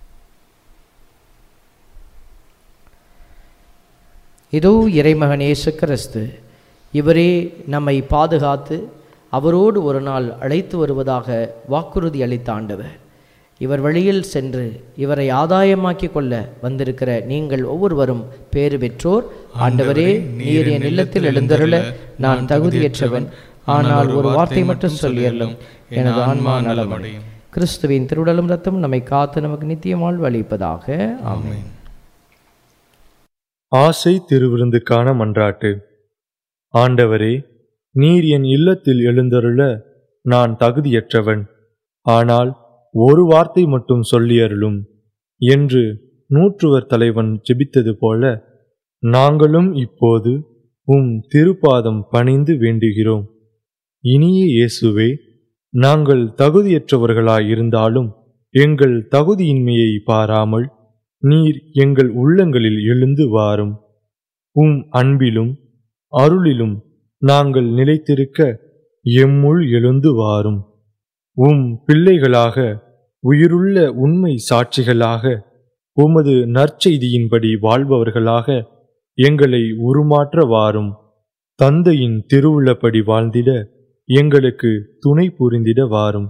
இதோ இறைமகன் இயேசு கிறிஸ்து, இவரே நம்மை பாதுகாத்து அவரோடு ஒரு நாள் அழைத்து வருவதாக வாக்குறுதி அளித்த ஆண்டவர். இவர் வழியில் சென்று இவரை ஆதாயமாக்கி கொள்ள வந்திருக்கிற நீங்கள் ஒவ்வொருவரும் பேறு பெற்றோர். ஆண்டவரே, நீர் என் இல்லத்தில் எழுந்தருள நான் தகுதியற்றவன், ஆனால் ஒரு வார்த்தை மட்டும் சொல்லியல்லும் எனது ஆன்மா நலமடையும். கிறிஸ்துவின் திருவுடலும் இரத்தம் நம்மை காத்து நமக்கு நித்திய வாழ்வு அளிப்பதாக. ஆமென். ஆசை திருவிருந்துக்கான மன்றாட்டு. ஆண்டவரே, நீர் என் இல்லத்தில் எழுந்தருள நான் தகுதியற்றவன், ஆனால் ஒரு வார்த்தை மட்டும் சொல்லியருளும் என்று நூற்றுவர் தலைவன் ஜெபித்தது போல நாங்களும் இப்போது உம் திருப்பாதம் பணிந்து வேண்டுகிறோம். இனிய இயேசுவே, நாங்கள் தகுதியற்றவர்களாயிருந்தாலும் எங்கள் தகுதியின்மையை பாராமல் நீர் எங்கள் உள்ளங்களில் எழுந்து வாரும். உம் அன்பிலும் அருளிலும் நாங்கள் நிலைத்திருக்க எம்முள் எழுந்து வாரும். உம் பிள்ளைகளாக, உயிருள்ள உண்மை சாட்சிகளாக, உமது நற்செய்தியின்படி வாழ்பவர்களாக எங்களை உருமாற்ற வாரும். தந்தையின் திருவுள்ளப்படி வாழ்ந்திட எங்களுக்கு துணை புரிந்திட வாரும்.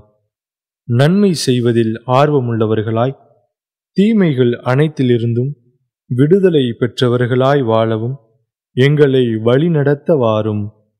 நன்மை செய்வதில் ஆர்வமுள்ளவர்களாய், தீமைகள் அனைத்திலிருந்தும் விடுதலை பெற்றவர்களாய் வாழவும் எங்களை வழிநடத்த வாரும்.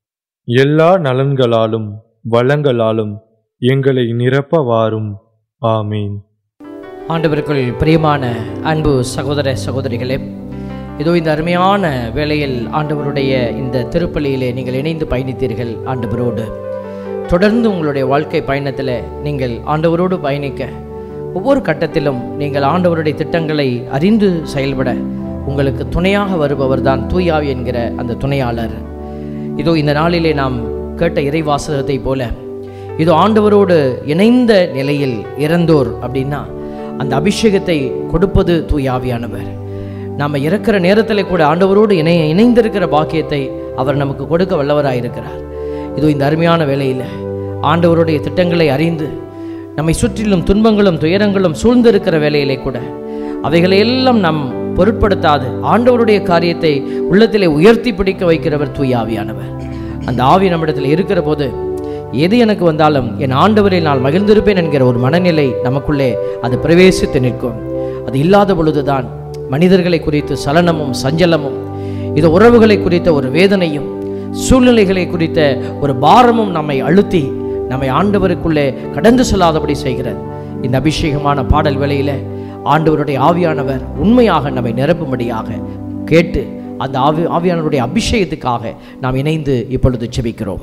எல்லா நலன்களாலும் வளங்களாலும் எங்களை நிரப்ப வாரும். ஆமீன். ஆண்டவருக்குள் பிரியமான அன்பு சகோதர சகோதரிகளே, இதோ இந்த அருமையான வேளையில் ஆண்டவருடைய இந்த திருப்பலியிலே நீங்கள் இணைந்து பயணித்தீர்கள். ஆண்டவரோடு தொடர்ந்து உங்களுடைய வாழ்க்கை பயணத்தில் நீங்கள் ஆண்டவரோடு பயணிக்க, ஒவ்வொரு கட்டத்திலும் நீங்கள் ஆண்டவருடைய திட்டங்களை அறிந்து செயல்பட உங்களுக்கு துணையாக வருபவர் தான் தூயாவி என்கிற அந்த துணையாளர். இதோ இந்த நாளிலே நாம் கேட்ட இறைவாசகத்தை போல, இதோ ஆண்டவரோடு இணைந்த நிலையில் இறந்தோர் அப்படின்னா அந்த அபிஷேகத்தை கொடுப்பது தூயாவியானவர். நாம் இறக்கிற நேரத்தில் கூட ஆண்டவரோடு இணை இணைந்திருக்கிற பாக்கியத்தை அவர் நமக்கு கொடுக்க வல்லவராயிருக்கிறார். இதோ இந்த அருமையான வேளையில் ஆண்டவருடைய திட்டங்களை அறிந்து நம்மை சுற்றிலும் துன்பங்களும் துயரங்களும் சூழ்ந்திருக்கிற வேளையிலே கூட அவைகளையெல்லாம் நாம் பொருட்படுத்தாது ஆண்டவருடைய காரியத்தை உள்ளத்திலே உயர்த்தி பிடிக்க வைக்கிறவர் தூயாவியானவர். அந்த ஆவி நம்மிடத்தில் இருக்கிற போது எது எனக்கு வந்தாலும் என் ஆண்டவரில் நான் மகிழ்ந்திருப்பேன் என்கிற ஒரு மனநிலை நமக்குள்ளே அது பிரவேசித்து நிற்கும். அது இல்லாத பொழுதுதான் மனிதர்களை குறித்து சலனமும் சஞ்சலமும், இது உறவுகளை குறித்த ஒரு வேதனையும், சூழ்நிலைகளை குறித்த ஒரு பாரமும் நம்மை அழுத்தி நம்மை ஆண்டவருக்குள்ளே கடந்து செல்லாதபடி செய்கிறது. இந்த அபிஷேகமான பாடல் வேளையில ஆண்டவருடைய ஆவியானவர் உண்மையாக நம்மை நிரப்பும்படியாக கேட்டு அந்த ஆவி ஆவியானவருடைய அபிஷேகத்துக்காக நாம் இணைந்து இப்பொழுது ஜெபிக்கிறோம்.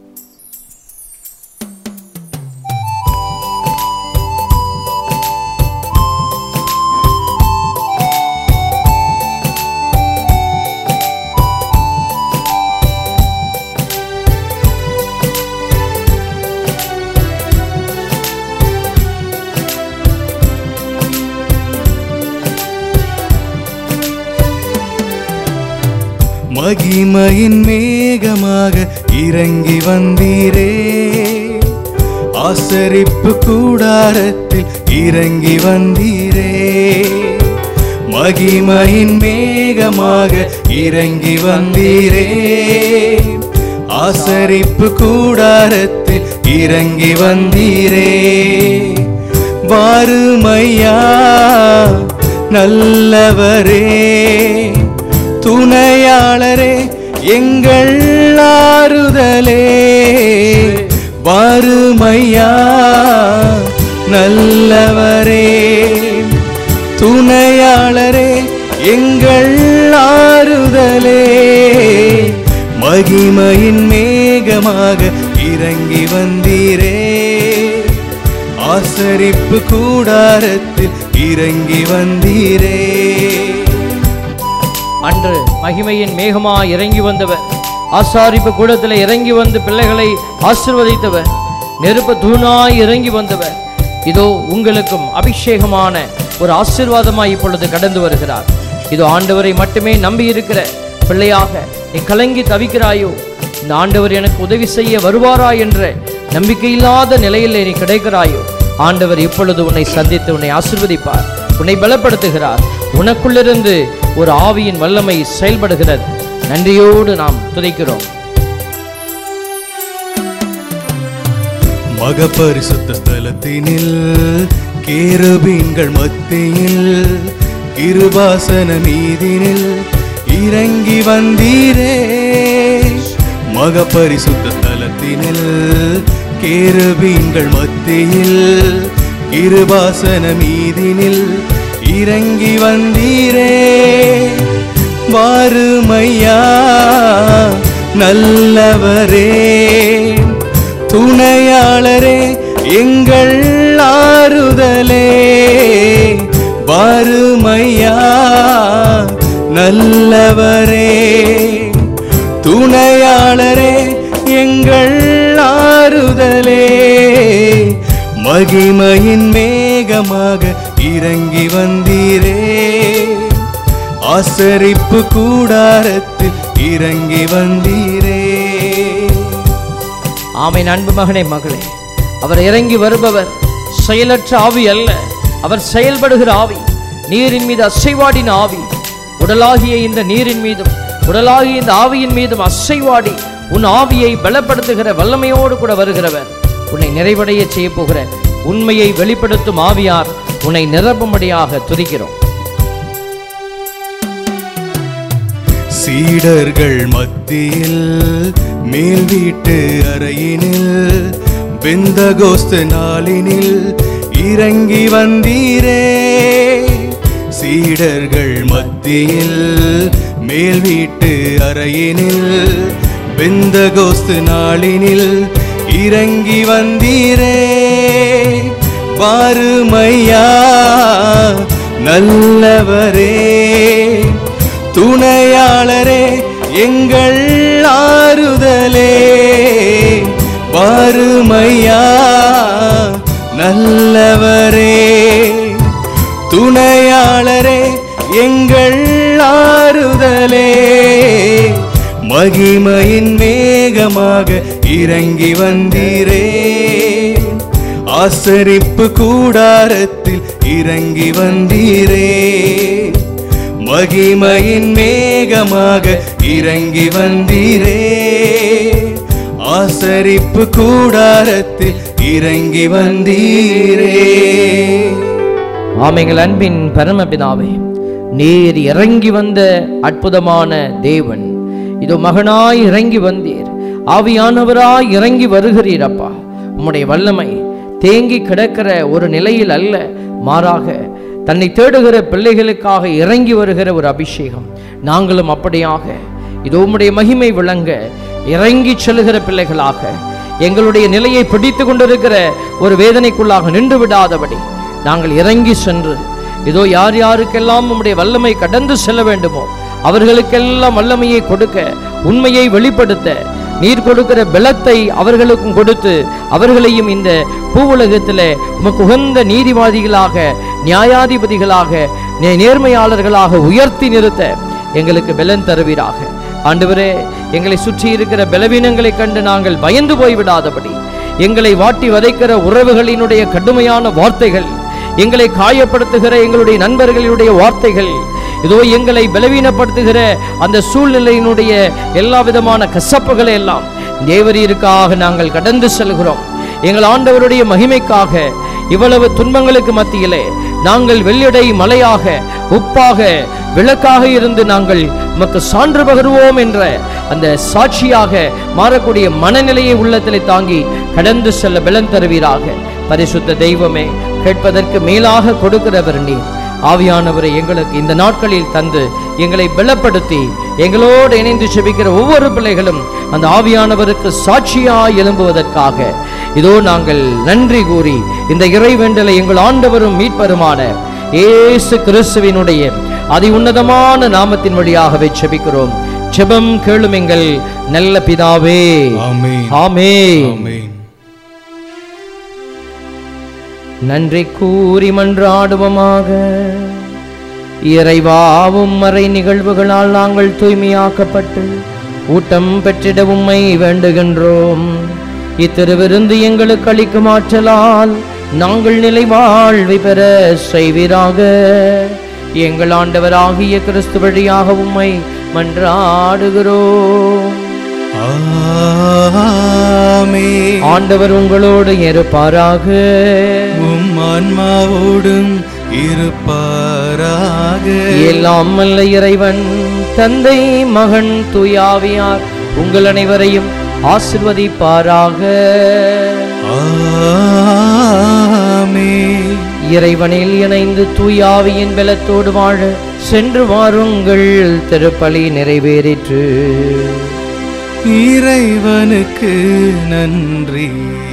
மகிமையின் மேகமாக இறங்கி வந்தீரே, ஆசரிப்பு கூடாரத்தில் இறங்கி வந்தீரே. மகிமையின் மேகமாக இறங்கி வந்தீரே, ஆசரிப்பு கூடாரத்தில் இறங்கி வந்தீரே. வாருமையா நல்லவரே, துணையாளரே, எங்கள் ஆறுதலே. வாருமையா நல்லவரே, துணையாளரே, எங்கள் ஆறுதலே. மகிமையின் மேகமாக இறங்கி வந்தீரே, ஆசரிப்பு கூடாரத்தில் இறங்கி வந்தீரே. அன்று மகிமையின் மேகமாய் இறங்கி வந்தவர், ஆசாரிப்பு கூடத்தில் இறங்கி வந்து பிள்ளைகளை ஆசீர்வதித்தவர், நெருப்பு தூணாய் இறங்கி வந்தவர், இதோ உங்களுக்கும் அபிஷேகமான ஒரு ஆசீர்வாதமாய் இப்பொழுது கடந்து வருகிறார். இதோ ஆண்டவரை மட்டுமே நம்பி இருக்கிற பிள்ளையாக நீ கலங்கி தவிக்கிறாயோ, இந்த ஆண்டவர் எனக்கு உதவி செய்ய வருவாரா என்ற நம்பிக்கையில்லாத நிலையில் நீ கிடைக்கிறாயோ, ஆண்டவர் இப்பொழுது உன்னை சந்தித்து உன்னை ஆசீர்வதிப்பார், உன்னை பலப்படுத்துகிறார். உனக்குள்ளிருந்து ஒரு ஆவியின் வல்லமை செயல்படுகிறது. நன்றியோடு நாம் துதிக்கிறோம். மகபரிசுத்த ஸ்தலத்தினில் கேருபீன்கள் மத்தியில் கிருபாசன மீதினில் இறங்கி வந்தீரே. மகபரிசுத்த ஸ்தலத்தினில் கேருபீன்கள் மத்தியில் கிருபாசன மீதினில் இறங்கி வந்தீரே. வாருமையா நல்லவரே, துணையாளரே, எங்கள் ஆறுதலே. வாருமையா நல்லவரே, துணையாளரே, எங்கள் ஆறுதலே. மகிமையின் மேகமாக இறங்கி வந்தீரே, ஆசரிப்பு கூடாரத்தில் இறங்கி வந்தீரே. ஆமென். அன்பு மகனே, மகளே, அவர் இறங்கி வருபவர் செயலற்ற ஆவி அல்ல, அவர் செயல்படுகிற ஆவி, நீரின் மீது அசைவாடின ஆவி. உடலாகிய இந்த நீரின் மீதும் உடலாகிய இந்த ஆவியின் மீதும் அசைவாடி உன் ஆவியை பலப்படுத்துகிற வல்லமையோடு கூட வருகிறவர். உன்னை நிறைவடைய செய்ய போகிற உண்மையை வெளிப்படுத்தும் ஆவியார் உன்னை நிரப்பும்படியாக துதிக்கிறோம். சீடர்கள் மத்தியில் மேல் வீட்டு அறையினில் பெந்தகோஸ்து நாளினில் இறங்கி வந்தீரே. சீடர்கள் மத்தியில் மேல் வீட்டு அறையினில் பெந்தகோஸ்து நாளினில் இறங்கி வந்தீரே. வாருமையா நல்லவரே, துணையாளரே, எங்கள் ஆறுதலே. வாருமையா நல்லவரே, துணையாளரே, எங்கள் ஆறுதலே. மகிமையின் மேகமாக இறங்கி வந்தீரே, ஆசரிப்பு கூடாரத்தில் இறங்கி வந்தீரே. மகிமையின் மேகமாக இறங்கி வந்தீரே, ஆசரிப்பு கூடாரத்தில் இறங்கி வந்தீரே. ஆமென். அன்பின் பரமபிதாவே, நீர் இறங்கி வந்த அற்புதமான தேவன், இதோ மகனாய் இறங்கி வந்தீர், ஆவியானவராய் இறங்கி வருகிறீர். அப்பா, உம்முடைய வல்லமை தேங்கி கிடக்கிற ஒரு நிலையில் அல்ல, மாறாக தன்னை தேடுகிற பிள்ளைகளுக்காக இறங்கி வருகிற ஒரு அபிஷேகம். நாங்களும் அப்படியாக இதோ உம்முடைய மகிமை விளங்க இறங்கி செல்லுகிற பிள்ளைகளாக, எங்களுடைய நிலையை பிடித்து கொண்டிருக்கிற ஒரு வேதனைக்குள்ளாக நின்று விடாதபடி நாங்கள் இறங்கி சென்று இதோ யார் யாருக்கெல்லாம் உம்முடைய வல்லமை கடந்து செல்ல வேண்டுமோ அவர்களுக்கெல்லாம் வல்லமையை கொடுக்க, உண்மையை வெளிப்படுத்த, நீர் கொடுக்கிற பலத்தை அவர்களுக்கும் கொடுத்து அவர்களையும் இந்த பூவுலகத்தில் உமக்கு உகந்த நீதிவாதிகளாக, நியாயாதிபதிகளாக, நேர்மையாளர்களாக உயர்த்தி நிறுத்த எங்களுக்கு பலன் தருவீராக. ஆண்டவரே, எங்களை சுற்றி இருக்கிற பலவீனங்களை கண்டு நாங்கள் பயந்து போய்விடாதபடி, எங்களை வாட்டி வதைக்கிற உறவுகளினுடைய கடுமையான வார்த்தைகள், எங்களை காயப்படுத்துகிற எங்களுடைய நண்பர்களுடைய வார்த்தைகள், இதோ எங்களை பலவீனப்படுத்துகிற அந்த சூழ்நிலையினுடைய எல்லா விதமான கசப்புகளை எல்லாம் தேவரீருக்காக நாங்கள் கடந்து செல்கிறோம். எங்கள் ஆண்டவருடைய மகிமைக்காக, இவ்வளவு துன்பங்களுக்கு மத்தியிலே நாங்கள் வெள்ளிடை மலையாக, உப்பாக, விளக்காக இருந்து நாங்கள் உமக்கு சான்று பகருவோம் என்ற அந்த சாட்சியாக மாறக்கூடிய மனநிலையை உள்ளத்திலே தாங்கி கடந்து செல்ல பலன் தருவீராக. பரிசுத்த தெய்வமே, கேட்பதற்கு மேலாக கொடுக்கிறவர் நீர். ஆவியானவரை எங்களுக்கு இந்த நாட்களில் தந்து எங்களை பலப்படுத்தி எங்களோடு இணைந்து செபிக்கிற ஒவ்வொரு பிள்ளைகளும் அந்த ஆவியானவருக்கு சாட்சியாய் எழும்புவதற்காக இதோ நாங்கள் நன்றி கூறி இந்த இறைவேண்டலை எங்கள் ஆண்டவரும் மீட்பருமான இயேசு கிறிஸ்துவினுடைய அதி உன்னதமான நாமத்தின் வழியாகவே செபிக்கிறோம். ஜெபம் கேளும் எங்கள் நல்ல பிதாவே. ஆமென். ஆமென். ஆமென். நன்றி கூறி மன்றாடுவோமாக. இறைவாவும் மறை நிகழ்வுகளால் நாங்கள் தூய்மையாக்கப்பட்டு ஊட்டம் பெற்றிட உம்மை வேண்டுகின்றோம். இத்திருவிருந்து எங்களுக்கு அளிக்கும் ஆற்றலால் நாங்கள் நிலை வாழ்வை பெற செய்வீராக. எங்கள் ஆண்டவராகிய கிறிஸ்து வழியாக உம்மை மன்றாடுகிறோம். ஆமென். ஆண்டவர் உங்களோடு இருப்பாராக. உம் ஆன்மாவோடும் இருப்பாராக. எல்லாம் வல்ல இறைவன் தந்தை, மகன், தூயாவியார் உங்கள் அனைவரையும் ஆசிர்வதிப்பாராக. ஆமென். இறைவனில் இணைந்து தூயாவியின் பலத்தோடு வாழ சென்று வாருங்கள். திருப்பலி நிறைவேறிற்று. இறைவனுக்கு நன்றி.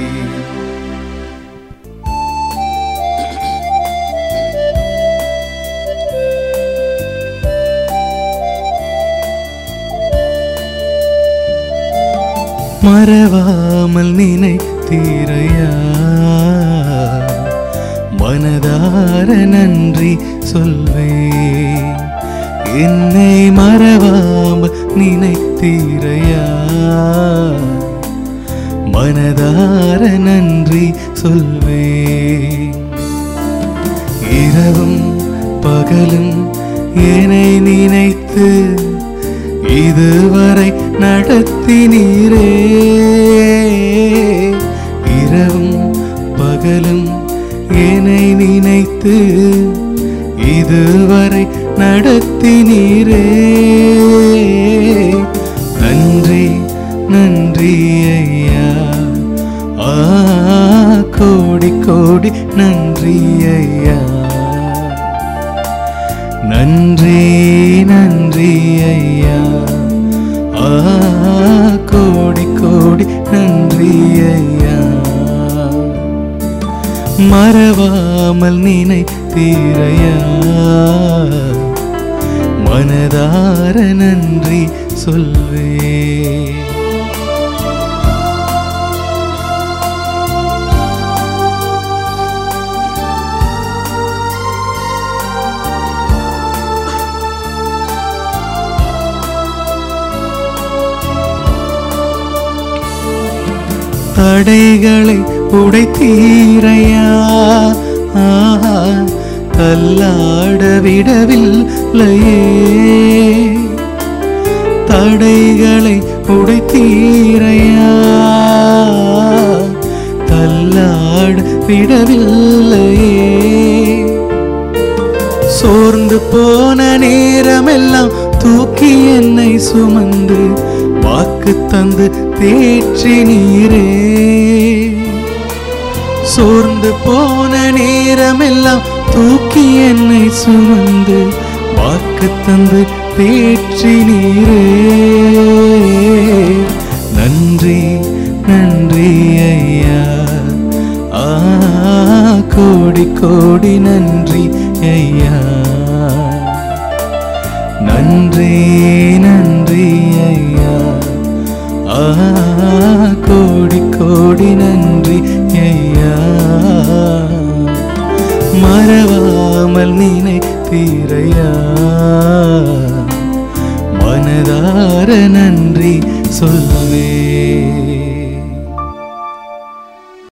மறவாமல் நினைத்தீரையா, மனதார நன்றி சொல்வேன். என்னை மறவாமல் நினைத்தீரையா, மனதார நன்றி சொல்வேன். இரவும் பகலும் என்னை நினைத்து இதுவரை நடத்தினீரே. இரவும் பகலும் என்னை நினைத்து இதுவரை நடத்தினீரே. நன்றி நன்றி ஐயா, ஆ கோடி கோடி நன்றி ஐயா. நன்றி நன்றி ஐயா, ஆ கோடி கோடி நன்றி ஐயா. மறவாமல் நினைத்தீரையா, மனதார நன்றி சொல்வே. தடைகளை உடைத்தீரையா, ஆஹா தள்ளாட விடவில்லையே. தடைகளை உடைத்தீரையா, தள்ளாட விடவில்லையே. சோர்ந்து போன நேரமெல்லாம் தூக்கி என்னை சுமந்து வாக்கு தந்து தேற்றினீரே. சோர்ந்து போன நேரமெல்லாம் தூக்கி என்னை சுமந்து வாக்கு தந்து தேற்றினீரே. நன்றி நன்றி ஐயா, ஆ கோடி கோடி நன்றி ஐயா. நன்றி நன்றி ஐயா, ஆ கோடி கோடி நன்றி ஐயா. மறவாமல் நினைத்தீரையா, மனதார நன்றி சொல்வே.